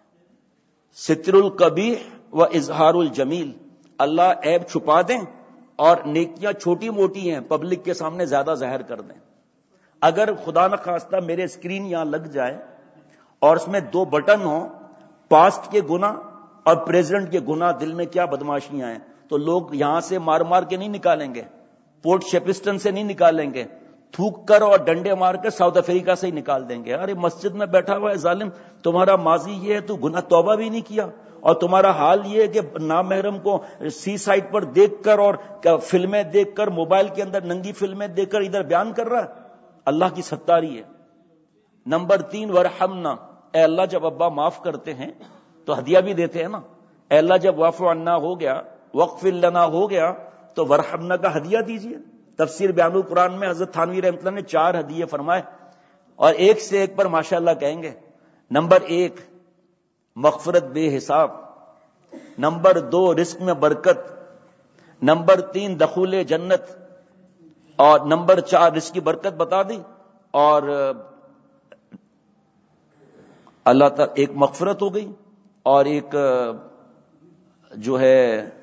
S2: ستر القبیح و اظہار الجمیل، اللہ عیب چھپا دیں اور نیکیاں چھوٹی موٹی ہیں پبلک کے سامنے زیادہ ظاہر کر دیں۔ اگر خدا نہ خواستہ میرے اسکرین یہاں لگ جائے اور اس میں دو بٹن ہوں، پاسٹ کے گناہ اور پریزیڈنٹ کے گناہ دل میں کیا بدماشیاں ہیں، تو لوگ یہاں سے مار مار کے نہیں نکالیں گے، پورٹ شیپسٹن سے نہیں نکالیں گے، تھوک کر اور ڈنڈے مار کر ساؤتھ افریقہ سے ہی نکال دیں گے. ارے مسجد میں بیٹھا ہوا ہے ظالم، تمہارا ماضی یہ ہے تو گناہ توبہ بھی نہیں کیا، اور تمہارا حال یہ ہے کہ نامحرم کو سی سائٹ پر دیکھ کر اور فلمیں دیکھ کر، موبائل کے اندر ننگی فلمیں دیکھ کر ادھر بیان کر رہا ہے. اللہ کی ستاری ہے. نمبر تین، ورحمنا، اے اللہ جب ابا معاف کرتے ہیں تو ہدیہ بھی دیتے ہیں نا. اے اللہ جب واعف عنا ہو گیا، واغفر لنا ہو گیا، تو ورحمنا کا ہدیہ دیجیے. تفسیر بیان القرآن میں حضرت تھانوی رحمۃ اللہ نے چار ہدیے فرمائے، اور ایک سے ایک پر ماشاءاللہ کہیں گے. نمبر ایک، مغفرت بے حساب. نمبر دو، رزق میں برکت. نمبر تین، دخول جنت. اور نمبر چار، رزق کی برکت بتا دی، اور اللہ تعالی ایک مغفرت ہو گئی، اور ایک جو ہے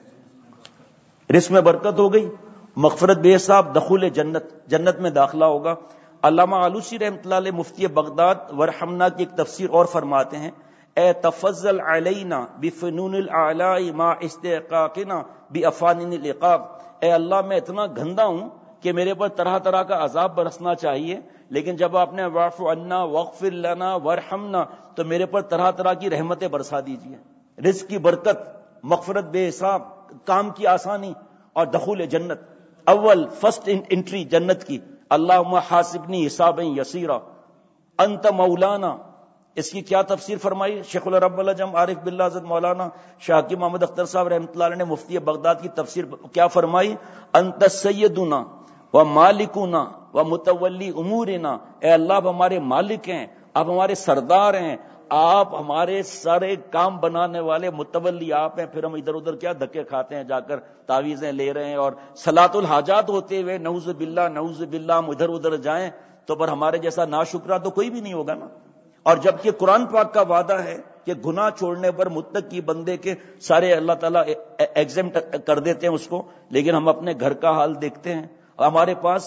S2: رزق میں برکت ہو گئی، مغفرت بے حساب، دخول جنت، جنت میں داخلہ ہوگا. علامہ آلوسی رحمۃ اللہ علیہ مفتی بغداد ورحمنا کی ایک تفسیر اور فرماتے ہیں، اے تفضل علینا بفنون الاعلاء ما استحقاقنا بافانین العقاب. اے اللہ میں اتنا گندا ہوں کہ میرے پر طرح طرح کا عذاب برسنا چاہیے، لیکن جب آپ نے واعف عنا واغفر لنا ورحمنا تو میرے پر طرح طرح کی رحمتیں برسا دیجیے. رزق کی برکت، مغفرت بے حساب، کام کی آسانی، اور دخول جنت. اول فرسٹ انٹری جنت کی، اللہم حاسبنی حسابا یسیرا انت مولانا. اس کی کیا تفسیر فرمائی شیخ العرب العجم عارف باللہ حضرت مولانا شاہ کی محمد اختر صاحب رحمۃ اللہ علیہ نے مفتی بغداد کی تفسیر کیا فرمائی؟ انت سیدنا و مالکنا و متولی امورنا. اے اللہ آپ ہمارے مالک ہیں، آپ ہمارے سردار ہیں، آپ ہمارے سارے کام بنانے والے، متولی آپ ہیں. پھر ہم ادھر ادھر کیا دھکے کھاتے ہیں، جا کر تعویذیں لے رہے ہیں، اور صلاۃ الحاجات ہوتے ہوئے نعوذ باللہ نعوذ باللہ ہم ادھر ادھر جائیں تو پر ہمارے جیسا ناشکرا تو کوئی بھی نہیں ہوگا نا. اور جبکہ قرآن پاک کا وعدہ ہے کہ گناہ چھوڑنے پر متقی بندے کے سارے اللہ تعالیٰ ایگزمٹ کر دیتے ہیں اس کو، لیکن ہم اپنے گھر کا حال دیکھتے ہیں. ہمارے پاس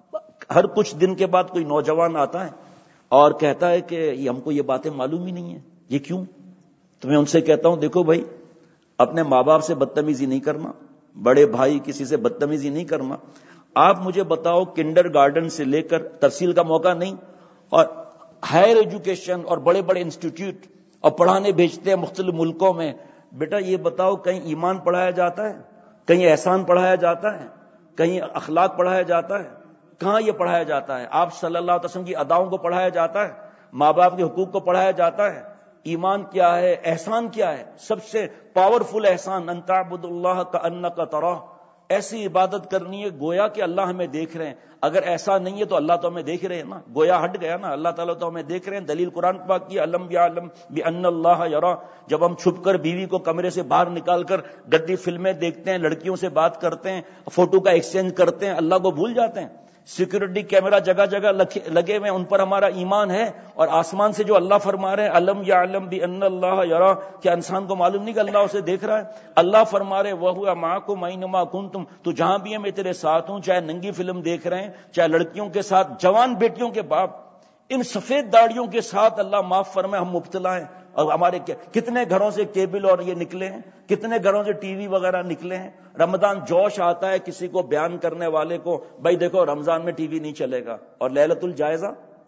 S2: ہر کچھ دن کے بعد کوئی نوجوان آتا ہے اور کہتا ہے کہ یہ ہم کو یہ باتیں معلوم ہی نہیں ہیں، یہ کیوں؟ تو میں ان سے کہتا ہوں دیکھو بھائی، اپنے ماں باپ سے بدتمیزی نہیں کرنا، بڑے بھائی کسی سے بدتمیزی نہیں کرنا. آپ مجھے بتاؤ کنڈر گارڈن سے لے کر تفصیل کا موقع نہیں، اور ہائر ایجوکیشن اور بڑے بڑے انسٹیٹیوٹ اور پڑھانے بھیجتے ہیں مختلف ملکوں میں. بیٹا یہ بتاؤ کہیں ایمان پڑھایا جاتا ہے؟ کہیں احسان پڑھایا جاتا ہے؟ کہیں اخلاق پڑھایا جاتا ہے؟ کہاں یہ پڑھایا جاتا ہے؟ آپ صلی اللہ علیہ وسلم کی اداؤں کو پڑھایا جاتا ہے؟ ماں باپ کے حقوق کو پڑھایا جاتا ہے؟ ایمان کیا ہے؟ احسان کیا ہے؟ سب سے پاورفل احسان ان تعبد اللہ کأنک تراہ. ایسی عبادت کرنی ہے گویا کہ اللہ ہمیں دیکھ رہے ہیں. اگر ایسا نہیں ہے تو اللہ تو ہمیں دیکھ رہے ہیں نا، گویا ہٹ گیا نا، اللہ تعالیٰ تو ہمیں دیکھ رہے ہیں. دلیل قرآن پاک کی، علم یعلم بان اللہ یرا. جب ہم چھپ کر بیوی کو کمرے سے باہر نکال کر گدی فلمیں دیکھتے ہیں، لڑکیوں سے بات کرتے ہیں، فوٹو کا ایکسچینج کرتے ہیں، اللہ کو بھول جاتے ہیں. سیکورٹی کیمرہ جگہ جگہ لگے ہوئے، ان پر ہمارا ایمان ہے. اور آسمان سے جو اللہ فرما رہے ہیں علم یعلم بان اللہ یرا، کیا انسان کو معلوم نہیں کہ اللہ اسے دیکھ رہا ہے؟ اللہ فرما رہے وہو معکم اینما کنتم، تو جہاں بھی ہے میں تیرے ساتھ ہوں. چاہے ننگی فلم دیکھ رہے ہیں، چاہے لڑکیوں کے ساتھ، جوان بیٹیوں کے باپ ان سفید داڑیوں کے ساتھ اللہ معاف فرمائے ہم مبتلا ہیں. اور ہمارے کتنے گھروں سے کیبل اور یہ نکلے ہیں، کتنے گھروں سے ٹی وی وغیرہ نکلے ہیں. رمضان جوش آتا ہے کسی کو بیان کرنے والے کو، بھائی دیکھو رمضان میں ٹی وی نہیں چلے گا، اور لیلۃ الجائزہ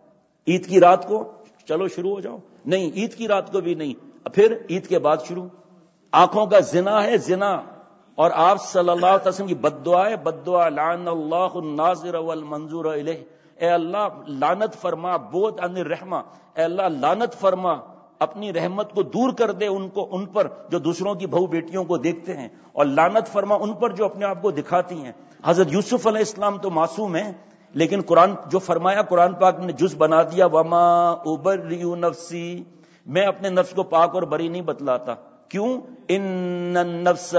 S2: عید کی رات کو چلو شروع ہو جاؤ، نہیں عید کی رات کو بھی نہیں، پھر عید کے بعد شروع. آنکھوں کا زنا ہے زنا. اور آپ صلی اللہ علیہ وسلم کی بد دعا ہے، بد دعا لعن اللہ الناظر والمنظور الیہ. اے اللہ لعنت فرما، بود عن الرحمہ، اے اللہ لعنت فرما، اپنی رحمت کو دور کر دے ان کو، ان پر جو دوسروں کی بہو بیٹیوں کو دیکھتے ہیں، اور لعنت فرما ان پر جو اپنے آپ کو دکھاتی ہیں. حضرت یوسف علیہ السلام تو معصوم ہیں، لیکن قرآن جو فرمایا، قرآن پاک نے جز بنا دیا، وما ابرئ نفسی، میں اپنے نفس کو پاک اور بری نہیں بتلاتا. کیوں؟ ان النفس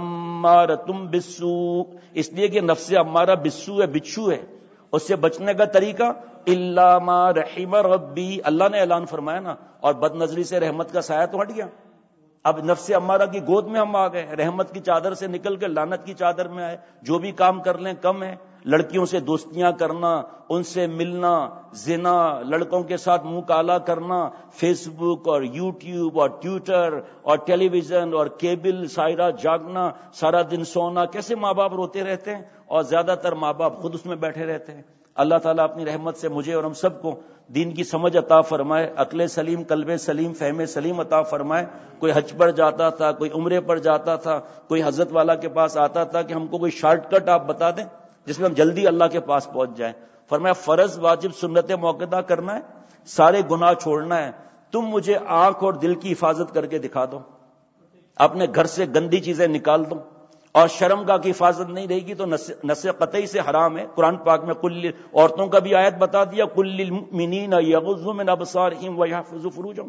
S2: لامارۃ بالسوء، اس لیے کہ نفس امارہ بالسوء ہے، بچھو ہے. اس سے بچنے کا طریقہ الا ما رحم ربی، اللہ نے اعلان فرمایا نا. اور بد نظری سے رحمت کا سایہ تو ہٹ گیا. اب نفس امارہ کی گود میں ہم آ گئے، رحمت کی چادر سے نکل کے لعنت کی چادر میں آئے. جو بھی کام کر لیں کم ہے. لڑکیوں سے دوستیاں کرنا، ان سے ملنا، زنا، لڑکوں کے ساتھ منہ کالا کرنا، فیس بک اور یوٹیوب اور ٹویٹر اور ٹیلی ویژن اور کیبل، ساری رات جاگنا، سارا دن سونا. کیسے ماں باپ روتے رہتے ہیں اور زیادہ تر ماں باپ خود اس میں بیٹھے رہتے ہیں. اللہ تعالیٰ اپنی رحمت سے مجھے اور ہم سب کو دین کی سمجھ عطا فرمائے، عقل سلیم، قلب سلیم، فہم سلیم عطا فرمائے. کوئی حج پر جاتا تھا، کوئی عمرے پر جاتا تھا، کوئی حضرت والا کے پاس آتا تھا کہ ہم کو کوئی شارٹ کٹ آپ بتا دیں جس میں ہم جلدی اللہ کے پاس پہنچ جائیں. فرمایا فرض واجب سنت موقدہ کرنا ہے، سارے گناہ چھوڑنا ہے. تم مجھے آنکھ اور دل کی حفاظت کر کے دکھا دو، اپنے گھر سے گندی چیزیں نکال دو، اور شرمگاہ کی حفاظت نہیں رہے گی تو نس قطعی سے حرام ہے. قرآن پاک میں کل عورتوں کا بھی آیت بتا دیا، کل للمؤمنین یغضوا من ابصارہم ویحفظوا فروجہم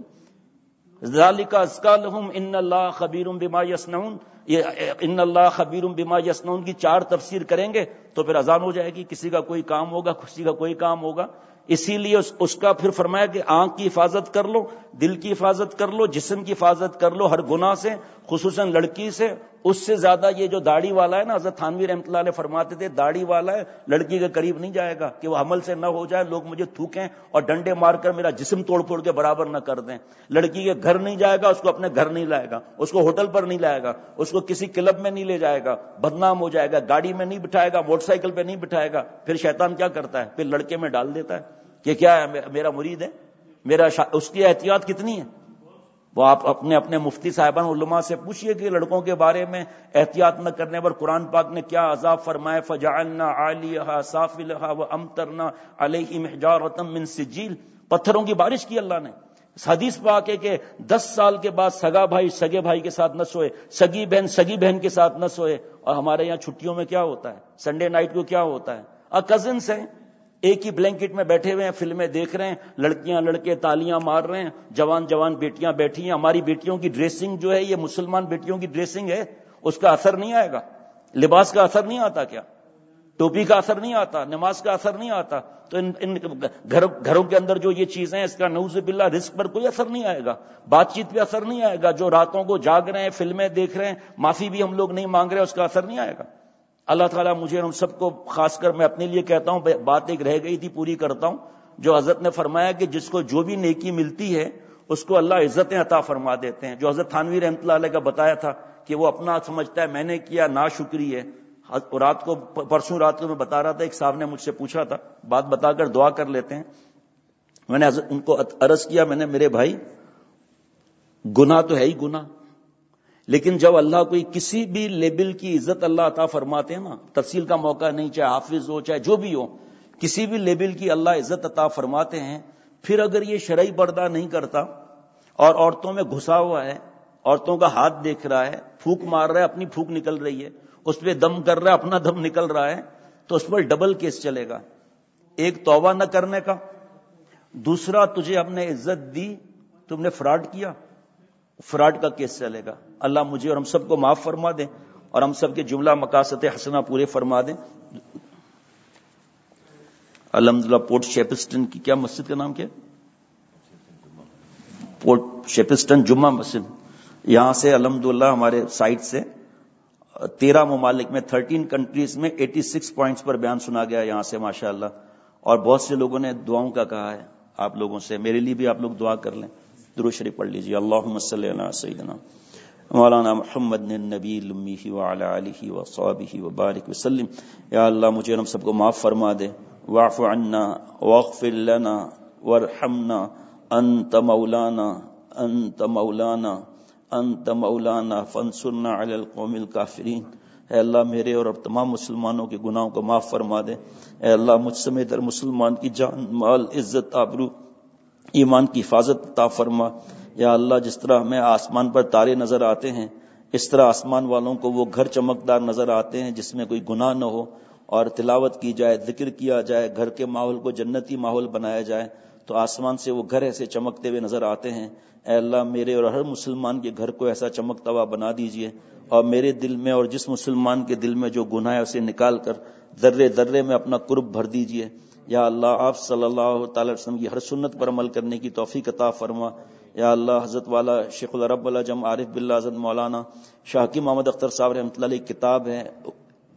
S2: ذالک ازکی لہم ان اللہ خبیر بما یصنعون. یہ ان اللہ خبیر بما یصنعون کی چار تفسیر کریں گے تو پھر اذان ہو جائے گی. کسی کا کوئی کام ہوگا، کسی کا کوئی کام ہوگا. اسی لیے اس, اس کا پھر فرمایا کہ آنکھ کی حفاظت کر لو، دل کی حفاظت کر لو، جسم کی حفاظت کر لو ہر گناہ سے، خصوصاً لڑکی سے. اس سے زیادہ یہ جو داڑھی والا ہے نا، حضرت تھانوی رحمۃ اللہ علیہ فرماتے تھے داڑھی والا ہے لڑکی کے قریب نہیں جائے گا کہ وہ حمل سے نہ ہو جائے، لوگ مجھے تھوکیں اور ڈنڈے مار کر میرا جسم توڑ پھوڑ کے برابر نہ کر دیں. لڑکی کے گھر نہیں جائے گا، اس کو اپنے گھر نہیں لائے گا، اس کو ہوٹل پر نہیں لائے گا، اس کو کسی کلب میں نہیں لے جائے گا، بدنام ہو جائے گا. گاڑی میں نہیں بٹھائے گا، موٹر سائیکل پہ نہیں بٹھائے گا. پھر شیطان کیا کرتا ہے؟ پھر لڑکے میں ڈال دیتا ہے کہ کیا ہے میرا مرید ہے، میرا شا... اس کی احتیاط کتنی ہے. وہ آپ اپنے اپنے مفتی صاحبان علماء سے پوچھئے کہ لڑکوں کے بارے میں احتیاط نہ کرنے پر قرآن پاک نے کیا عذاب فرمائے. فجعلنا عالیہا سافلہا وامطرنا علیہم حجارۃ من سجیل. پتھروں کی بارش کی اللہ نے. حدیث پاک ہے کہ دس سال کے بعد سگا بھائی سگے بھائی کے ساتھ نہ سوئے، سگی بہن سگی بہن کے ساتھ نہ سوئے. اور ہمارے یہاں چھٹیوں میں کیا ہوتا ہے، سنڈے نائٹ کو کیا ہوتا ہے، کزنس ہیں ایک ہی بلینکٹ میں بیٹھے ہوئے ہیں، فلمیں دیکھ رہے ہیں، لڑکیاں لڑکے تالیاں مار رہے ہیں، جوان جوان بیٹیاں بیٹھی ہیں. ہماری بیٹیوں کی ڈریسنگ جو ہے یہ مسلمان بیٹیوں کی ڈریسنگ ہے، اس کا اثر نہیں آئے گا. لباس کا اثر نہیں آتا کیا؟ ٹوپی کا اثر نہیں آتا، نماز کا اثر نہیں آتا. تو ان, ان گھر, گھروں کے اندر جو یہ چیزیں ہیں اس کا نعوذ باللہ رزق پر کوئی اثر نہیں آئے گا، بات چیت پہ اثر نہیں آئے گا. جو راتوں کو جاگ رہے ہیں، فلمیں دیکھ رہے ہیں، معافی بھی ہم لوگ نہیں مانگ رہے، اس کا اثر نہیں آئے گا. اللہ تعالیٰ مجھے اور ہم سب کو، خاص کر میں اپنے لیے کہتا ہوں، بات ایک رہ گئی تھی پوری کرتا ہوں، جو حضرت نے فرمایا کہ جس کو جو بھی نیکی ملتی ہے اس کو اللہ عزتیں عطا فرما دیتے ہیں. جو حضرت تھانوی رحمۃ اللہ علیہ کا بتایا تھا کہ وہ اپنا سمجھتا ہے میں نے کیا ناشکری ہے. رات کو پرسوں رات کو میں بتا رہا تھا، ایک صاحب نے مجھ سے پوچھا تھا، بات بتا کر دعا کر لیتے ہیں. میں نے ان کو عرض کیا، میں نے میرے بھائی گناہ تو ہے ہی گناہ، لیکن جب اللہ کوئی کسی بھی لیبل کی عزت اللہ عطا فرماتے ہیں نا، تفصیل کا موقع نہیں، چاہے حافظ ہو چاہے جو بھی ہو، کسی بھی لیبل کی اللہ عزت عطا فرماتے ہیں، پھر اگر یہ شرعی پردہ نہیں کرتا اور عورتوں میں گھسا ہوا ہے، عورتوں کا ہاتھ دیکھ رہا ہے، پھونک مار رہا ہے، اپنی پھونک نکل رہی ہے، اس پہ دم کر رہا ہے، اپنا دم نکل رہا ہے، تو اس پر ڈبل کیس چلے گا. ایک توبہ نہ کرنے کا، دوسرا تجھے ہم نے عزت دی، تم نے فراڈ کیا، فراڈ کا کیس چلے گا. اللہ مجھے اور ہم سب کو معاف فرما دیں اور ہم سب کے جملہ مقاصد حسنہ پورے فرما دیں. الحمدللہ پورٹ شیپسٹن کی کیا مسجد کا نام کیا؟ پورٹ شیپسٹن جمعہ مسجد. یہاں سے الحمدللہ ہمارے سائٹ سے تیرہ ممالک میں تھرٹین کنٹریز میں ایٹی سکس پوائنٹس پر بیان سنا گیا یہاں سے ماشاءاللہ. اور بہت سے لوگوں نے دعاؤں کا کہا ہے آپ لوگوں سے، میرے لیے بھی آپ لوگ دعا کر لیں. درود شریف پڑھ لیجیے. اللہم صلی علی سیدنا مولانا محمد النبی الامی وعلی آلہ وصحبہ وبارک وسلم. یا اللہ مجھے اور ہم سب کو معاف فرما دے. واعف عنا واغفر لنا وارحمنا انت مولانا انت مولانا انت مولانا فانصرنا علی القوم الکافرین. اے اللہ میرے اور تمام مسلمانوں کے گناہوں کو معاف فرما دے. اے اللہ مجھ سمیت ہر مسلمان کی جان مال عزت آبرو ایمان کی حفاظت عطا فرما. یا اللہ جس طرح ہمیں آسمان پر تارے نظر آتے ہیں، اس طرح آسمان والوں کو وہ گھر چمکدار نظر آتے ہیں جس میں کوئی گناہ نہ ہو، اور تلاوت کی جائے، ذکر کیا جائے، گھر کے ماحول کو جنتی ماحول بنایا جائے تو آسمان سے وہ گھر ایسے چمکتے ہوئے نظر آتے ہیں. اے اللہ میرے اور ہر مسلمان کے گھر کو ایسا چمکتا ہوا بنا دیجئے، اور میرے دل میں اور جس مسلمان کے دل میں جو گناہ ہے اسے نکال کر ذرے ذرے میں اپنا قرب بھر دیجئے. یا اللہ آپ صلی اللہ تعالی وسلم کی ہر سنت پر عمل کرنے کی توفیق عطا فرما. یا اللہ حضرت والا شیخ العرب العجم عارف باللہ حضرت مولانا شاہ کی محمد اختر صاحب رحمۃ اللہ علیہ کتاب ہے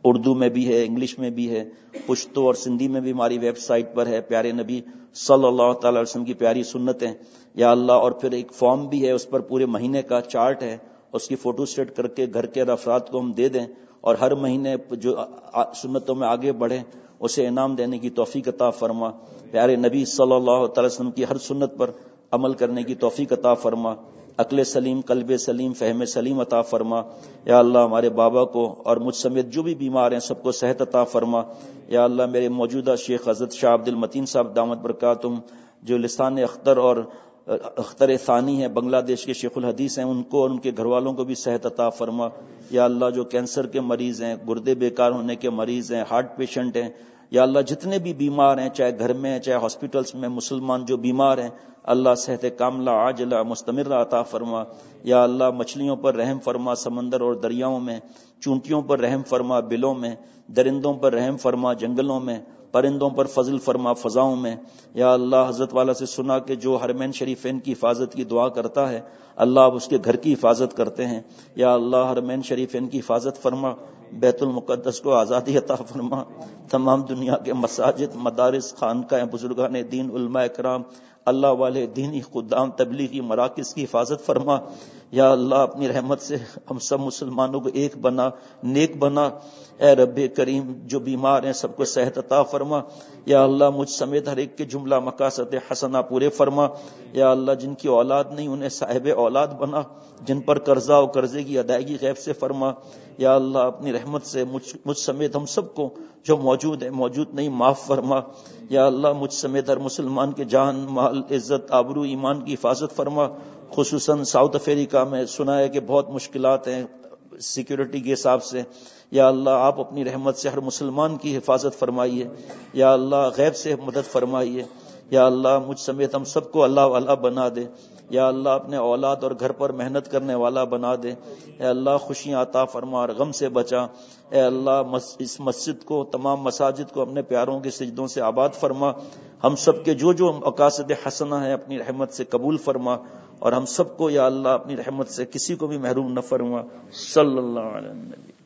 S2: اردو میں بھی ہے، انگلش میں بھی ہے، پشتو اور سندھی میں بھی ہماری ویب سائٹ پر ہے، پیارے نبی صلی اللہ تعالی علیہ وسلم کی پیاری سنتیں یا اللہ. اور پھر ایک فارم بھی ہے، اس پر پورے مہینے کا چارٹ ہے، اس کی فوٹو سٹیٹ کر کے گھر کے افراد کو ہم دے دیں اور ہر مہینے جو سنتوں میں آگے بڑھیں اسے انعام دینے کی توفیق عطا فرما. پیارے نبی صلی اللہ تعالی وسلم کی ہر سنت پر عمل کرنے کی توفیق عطا فرما. عقل سلیم، قلب سلیم، فہم سلیم عطا فرما. یا اللہ ہمارے بابا کو اور مجھ سمیت جو بھی بیمار ہیں سب کو صحت عطا فرما. یا اللہ میرے موجودہ شیخ حضرت شاہ عبد المتین صاحب دامت برکاتہم جو لسان اختر اور اختر ثانی ہے، بنگلہ دیش کے شیخ الحدیث ہیں، ان کو اور ان کے گھر والوں کو بھی صحت عطا فرما. یا اللہ جو کینسر کے مریض ہیں، گردے بیکار ہونے کے مریض ہیں، ہارٹ پیشنٹ ہیں، یا اللہ جتنے بھی بیمار ہیں، چاہے گھر میں چاہے ہاسپٹلس میں، مسلمان جو بیمار ہیں، اللہ صحت کاملہ عاجلہ مستمرہ عطا فرما. یا اللہ مچھلیوں پر رحم فرما، سمندر اور دریاؤں میں، چونٹیوں پر رحم فرما، بلوں میں، درندوں پر رحم فرما، جنگلوں میں، پرندوں پر فضل فرما، فضاؤں میں. یا اللہ حضرت والا سے سنا کہ جو حرمین شریفین کی حفاظت کی دعا کرتا ہے اللہ آپ اس کے گھر کی حفاظت کرتے ہیں. یا اللہ حرمین شریفین کی حفاظت فرما، بیت المقدس کو آزادی عطا فرما، تمام دنیا کے مساجد، مدارس، خانقاہیں، بزرگان دین، علماء کرام، اللہ والے دینی خدام، تبلیغی مراکز کی حفاظت فرما. یا اللہ اپنی رحمت سے ہم سب مسلمانوں کو ایک بنا، نیک بنا. اے رب کریم جو بیمار ہیں سب کو صحت عطا فرما. یا اللہ مجھ سمیت ہر ایک کے جملہ مقاصد حسنہ پورے فرما. یا اللہ جن کی اولاد نہیں انہیں صاحب اولاد بنا، جن پر قرضہ و قرضے کی ادائیگی غیب سے فرما. یا اللہ اپنی رحمت سے مجھ, مجھ سمیت ہم سب کو جو موجود ہیں موجود نہیں معاف فرما. یا اللہ مجھ سمیت ہر مسلمان کے جان، مال، عزت، آبرو، ایمان کی حفاظت فرما. خصوصاً ساؤتھ افریقہ میں سنا ہے کہ بہت مشکلات ہیں سیکیورٹی کے حساب سے. یا اللہ آپ اپنی رحمت سے ہر مسلمان کی حفاظت فرمائیے. یا اللہ غیب سے مدد فرمائیے. یا اللہ مجھ سمیت ہم سب کو اللہ والا بنا دے. یا اللہ اپنے اولاد اور گھر پر محنت کرنے والا بنا دے. اے اللہ خوشیاں عطا فرما اور غم سے بچا. اے اللہ اس مسجد کو، تمام مساجد کو اپنے پیاروں کے سجدوں سے آباد فرما. ہم سب کے جو جو مقاصد حسنہ ہیں اپنی رحمت سے قبول فرما اور ہم سب کو یا اللہ اپنی رحمت سے کسی کو بھی محروم نہ فرما. صلی اللہ علیہ وسلم.